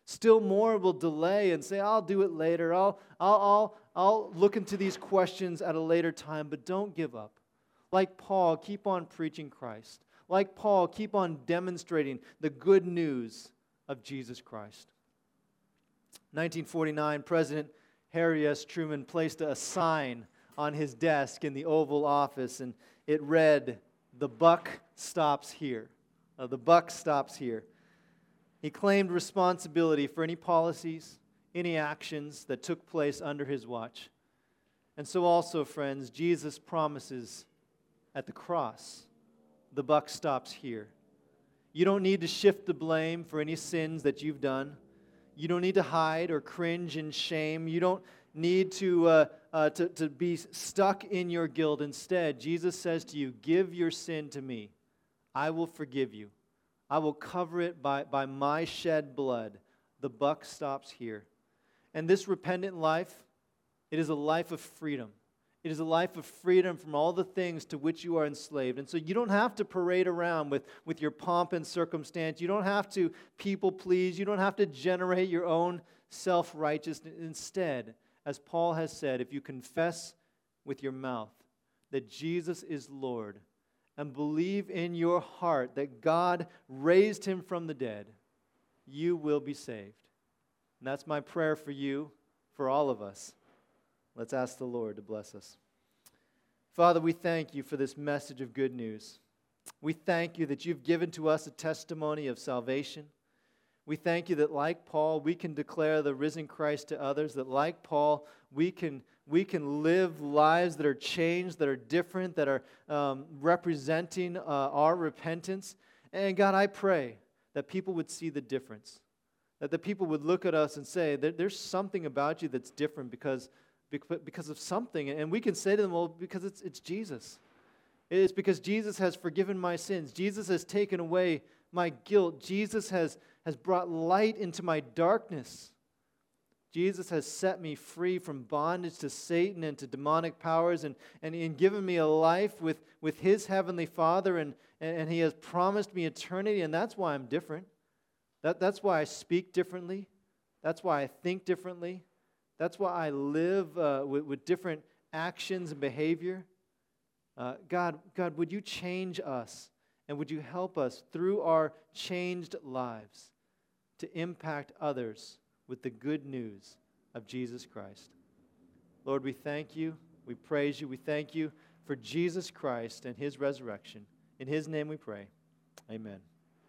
Still more will delay and say, I'll do it later. I'll look into these questions at a later time, but don't give up. Like Paul, keep on preaching Christ. Like Paul, keep on demonstrating the good news of Jesus Christ. 1949, President Harry S. Truman placed a sign on his desk in the Oval Office, and it read, "The buck stops here." The buck stops here. He claimed responsibility for any policies, any actions that took place under his watch. And so also, friends, Jesus promises at the cross, the buck stops here. You don't need to shift the blame for any sins that you've done. You don't need to hide or cringe in shame. You don't need to be stuck in your guilt. Instead, Jesus says to you, give your sin to me. I will forgive you. I will cover it by my shed blood. The buck stops here. And this repentant life, it is a life of freedom. It is a life of freedom from all the things to which you are enslaved. And so you don't have to parade around with your pomp and circumstance. You don't have to people please. You don't have to generate your own self-righteousness. Instead, as Paul has said, if you confess with your mouth that Jesus is Lord and believe in your heart that God raised him from the dead, you will be saved. And that's my prayer for you, for all of us. Let's ask the Lord to bless us. Father, we thank you for this message of good news. We thank you that you've given to us a testimony of salvation. We thank you that, like Paul, we can declare the risen Christ to others, that like Paul, we can live lives that are changed, that are different, that are representing our repentance. And God, I pray that people would see the difference, that the people would look at us and say, there's something about you that's different because of something. And we can say to them, well, because it's Jesus. It's because Jesus has forgiven my sins. Jesus has taken away my guilt. Jesus has brought light into my darkness. Jesus has set me free from bondage to Satan and to demonic powers and given me a life with his heavenly Father, and he has promised me eternity, and that's why I'm different. That's why I speak differently. That's why I think differently. That's why I live with different actions and behavior. God, would you change us, and would you help us through our changed lives to impact others with the good news of Jesus Christ? Lord, we thank you, we praise you, we thank you for Jesus Christ and his resurrection. In his name we pray. Amen.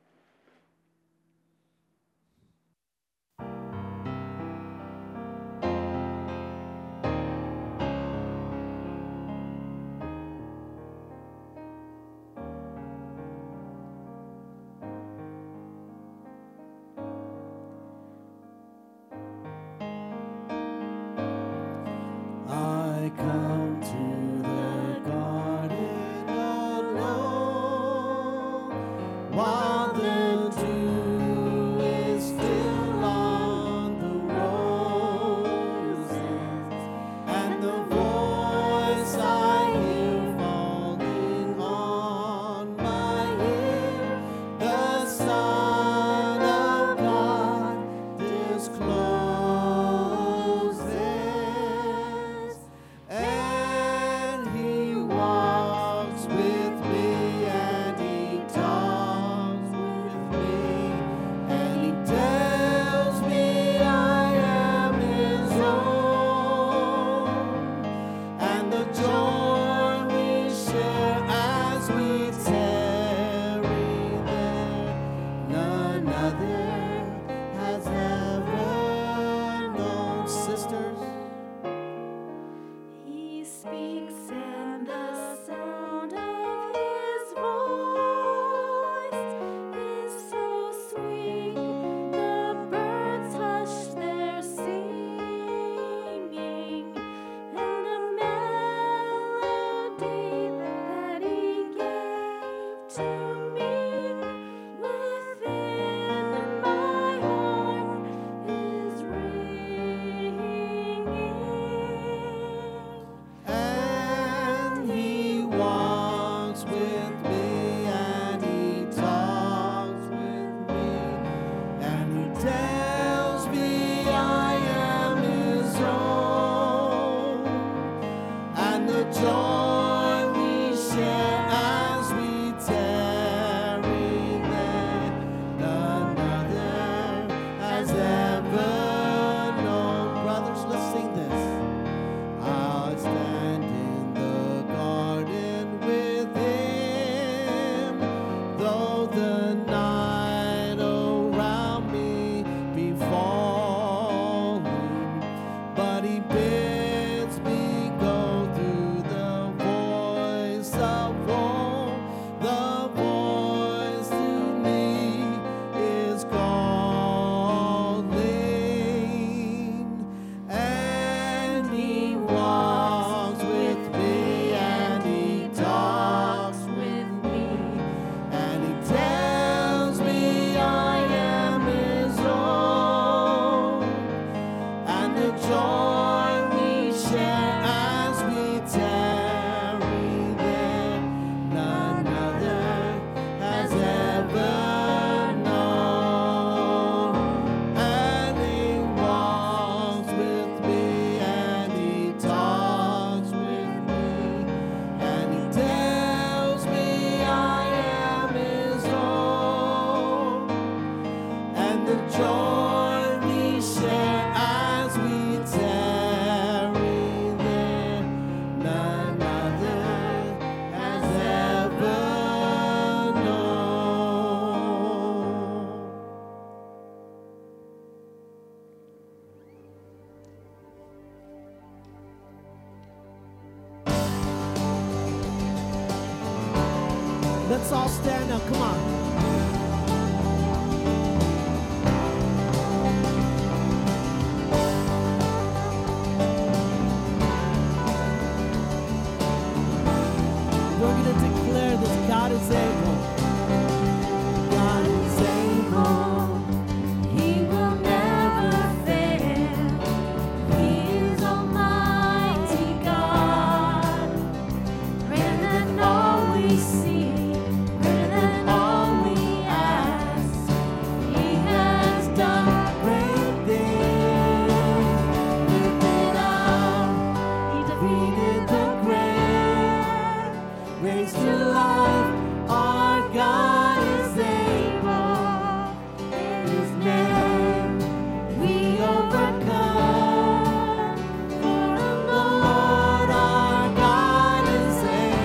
I come to the garden alone. Why the voice to me is calling, and he walks with me, and he talks with me, and he tells me I am his own, and the joy we share as we tarry there, none other has ever known. And he walks with me, and he talks with me, and he tells me I am his own, and the joy we share as we tarry there, none other has ever known. Let's all stand up, come on. We're going to declare this: God is able. God is able. He will never fail. He is Almighty God. Greater than all we see, greater than all we ask. He has done great things. Lifted up, He defeated the grave. Raised to life, our God is able. In His name we overcome. For the Lord, our God is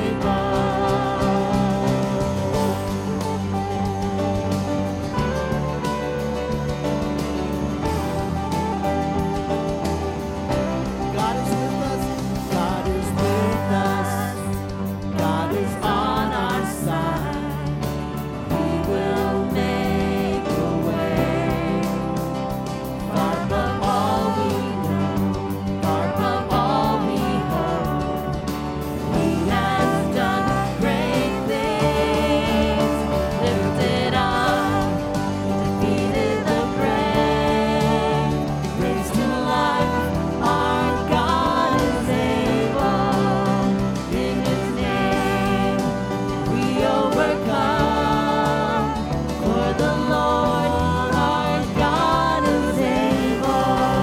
able. God is with us. God is with us. God is on our side. He will make a way. Far above all we know, far above all we hope. He has done great things. Lifted up, He defeated the grave. Raised to life, our God is able. In His name we overcome. For the Lord our God is able.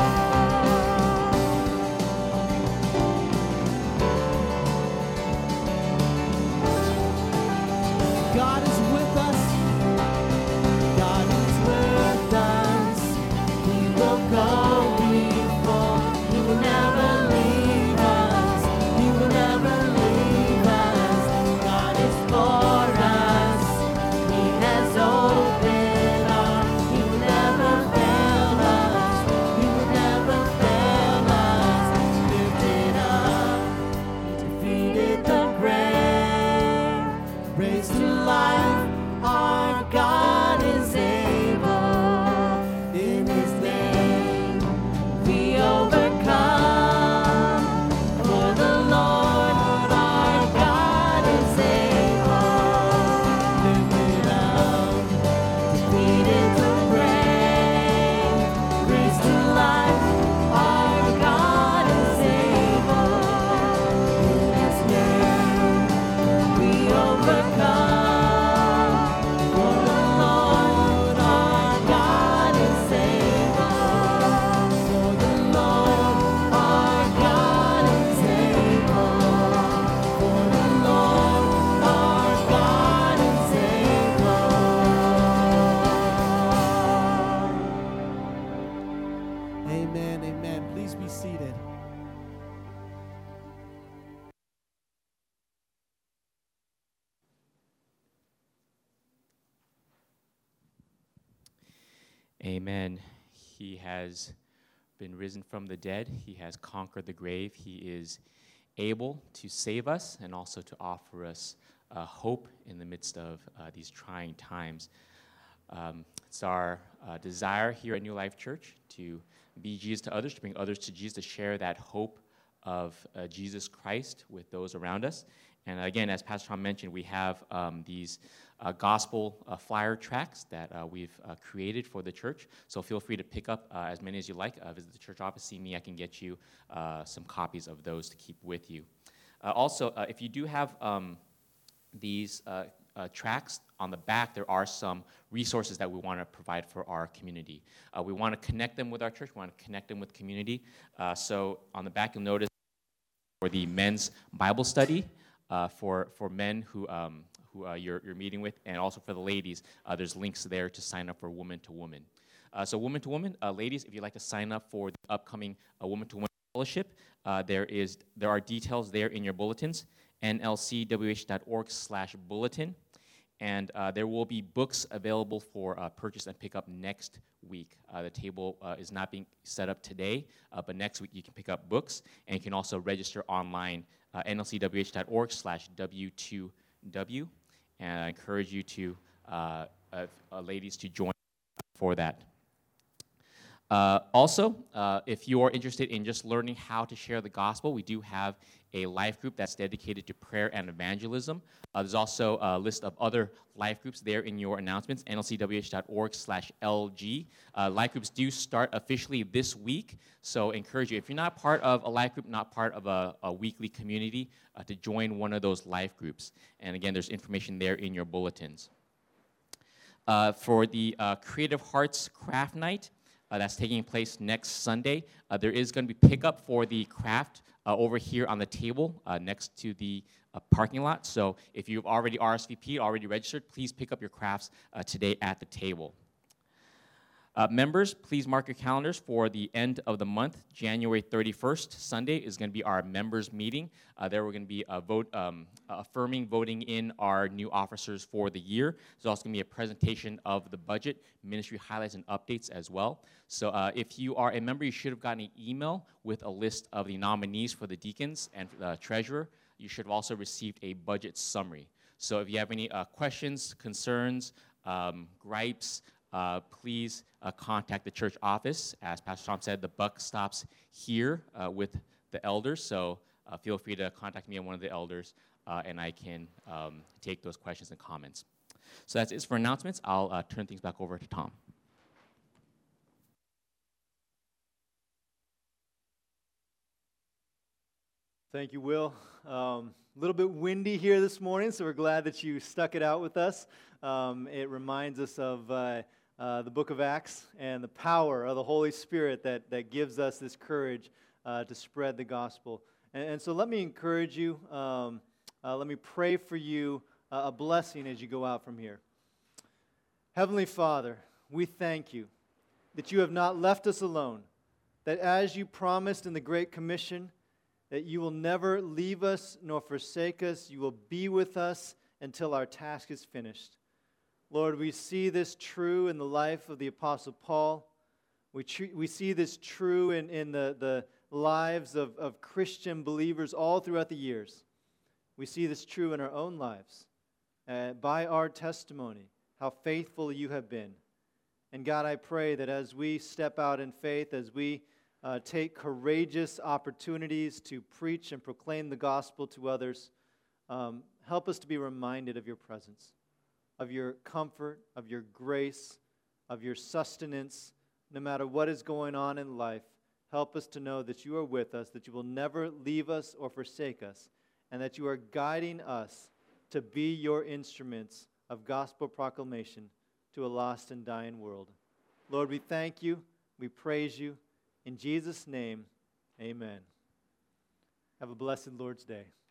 God is with us. God is with us. He will go before. He will never leave us. He will never leave us. God is for us. He has opened up. He will never fail us. He will never fail us. Lifted up, Defeated the grave. raised to life. Our God is able. In His name We overcome. For the Lord our God is able. lifted up. Defeated the grave. Raised to life. Our God is able. In His name we overcome. For the Lord our God is able. For the Lord Our God is able. For the Lord Our God is able. Amen, amen. Please be seated. Amen. He has been risen from the dead. He has conquered the grave. He is able to save us and also to offer us hope in the midst of these trying times. It's our desire here at New Life Church to be Jesus to others, to bring others to Jesus, to share that hope of Jesus Christ with those around us. And again, as Pastor Tom mentioned, we have these gospel flyer tracts that we've created for the church. So feel free to pick up as many as you like. Visit the church office, see me. I can get you some copies of those to keep with you. Also, if you do have these tracts, on the back, there are some resources that we want to provide for our community. We want to connect them with our church. We want to connect them with community. So on the back, you'll notice for the men's Bible study, for men who you're meeting with, and also for the ladies, there's links there to sign up for Woman to Woman. So Woman to Woman, ladies, if you'd like to sign up for the upcoming Woman to Woman fellowship, there are details there in your bulletins, nlcwh.org/bulletin. And there will be books available for purchase and pick up next week. The table is not being set up today, but next week you can pick up books, and you can also register online, nlcwh.org/W2W. And I encourage you to, ladies, to join for that. Also, if you are interested in just learning how to share the gospel, we do have a life group that's dedicated to prayer and evangelism. There's also a list of other life groups there in your announcements, nlcwh.org/LG. Life groups do start officially this week, so encourage you, if you're not part of a life group, not part of a weekly community, to join one of those life groups. And again, there's information there in your bulletins. For the Creative Hearts Craft Night, that's taking place next Sunday. There is going to be pickup for the craft over here on the table next to the parking lot. So if you've already RSVP'd, already registered, please pick up your crafts today at the table. Members, please mark your calendars for the end of the month. January 31st, Sunday, is going to be our members' meeting. There we're going to be affirming voting in our new officers for the year. There's also going to be a presentation of the budget, ministry highlights, and updates as well. So if you are a member, you should have gotten an email with a list of the nominees for the deacons and treasurer. You should have also received a budget summary. So if you have any questions, concerns, gripes, please contact the church office. As Pastor Tom said, the buck stops here with the elders, so feel free to contact me and one of the elders, and I can take those questions and comments. So that's it for announcements. I'll turn things back over to Tom. Thank you, Will. A little bit windy here this morning, so we're glad that you stuck it out with us. It reminds us of the book of Acts and the power of the Holy Spirit that gives us this courage to spread the gospel. And so let me encourage you, let me pray for you a blessing as you go out from here. Heavenly Father, we thank you that you have not left us alone, that as you promised in the Great Commission, that you will never leave us nor forsake us. You will be with us until our task is finished. Lord, we see this true in the life of the Apostle Paul. We see this true in the lives of Christian believers all throughout the years. We see this true in our own lives, by our testimony, how faithful you have been. And God, I pray that as we step out in faith, as we take courageous opportunities to preach and proclaim the gospel to others, help us to be reminded of your presence, of your comfort, of your grace, of your sustenance, no matter what is going on in life. Help us to know that you are with us, that you will never leave us or forsake us, and that you are guiding us to be your instruments of gospel proclamation to a lost and dying world. Lord, we thank you, we praise you. In Jesus' name, amen. Have a blessed Lord's Day.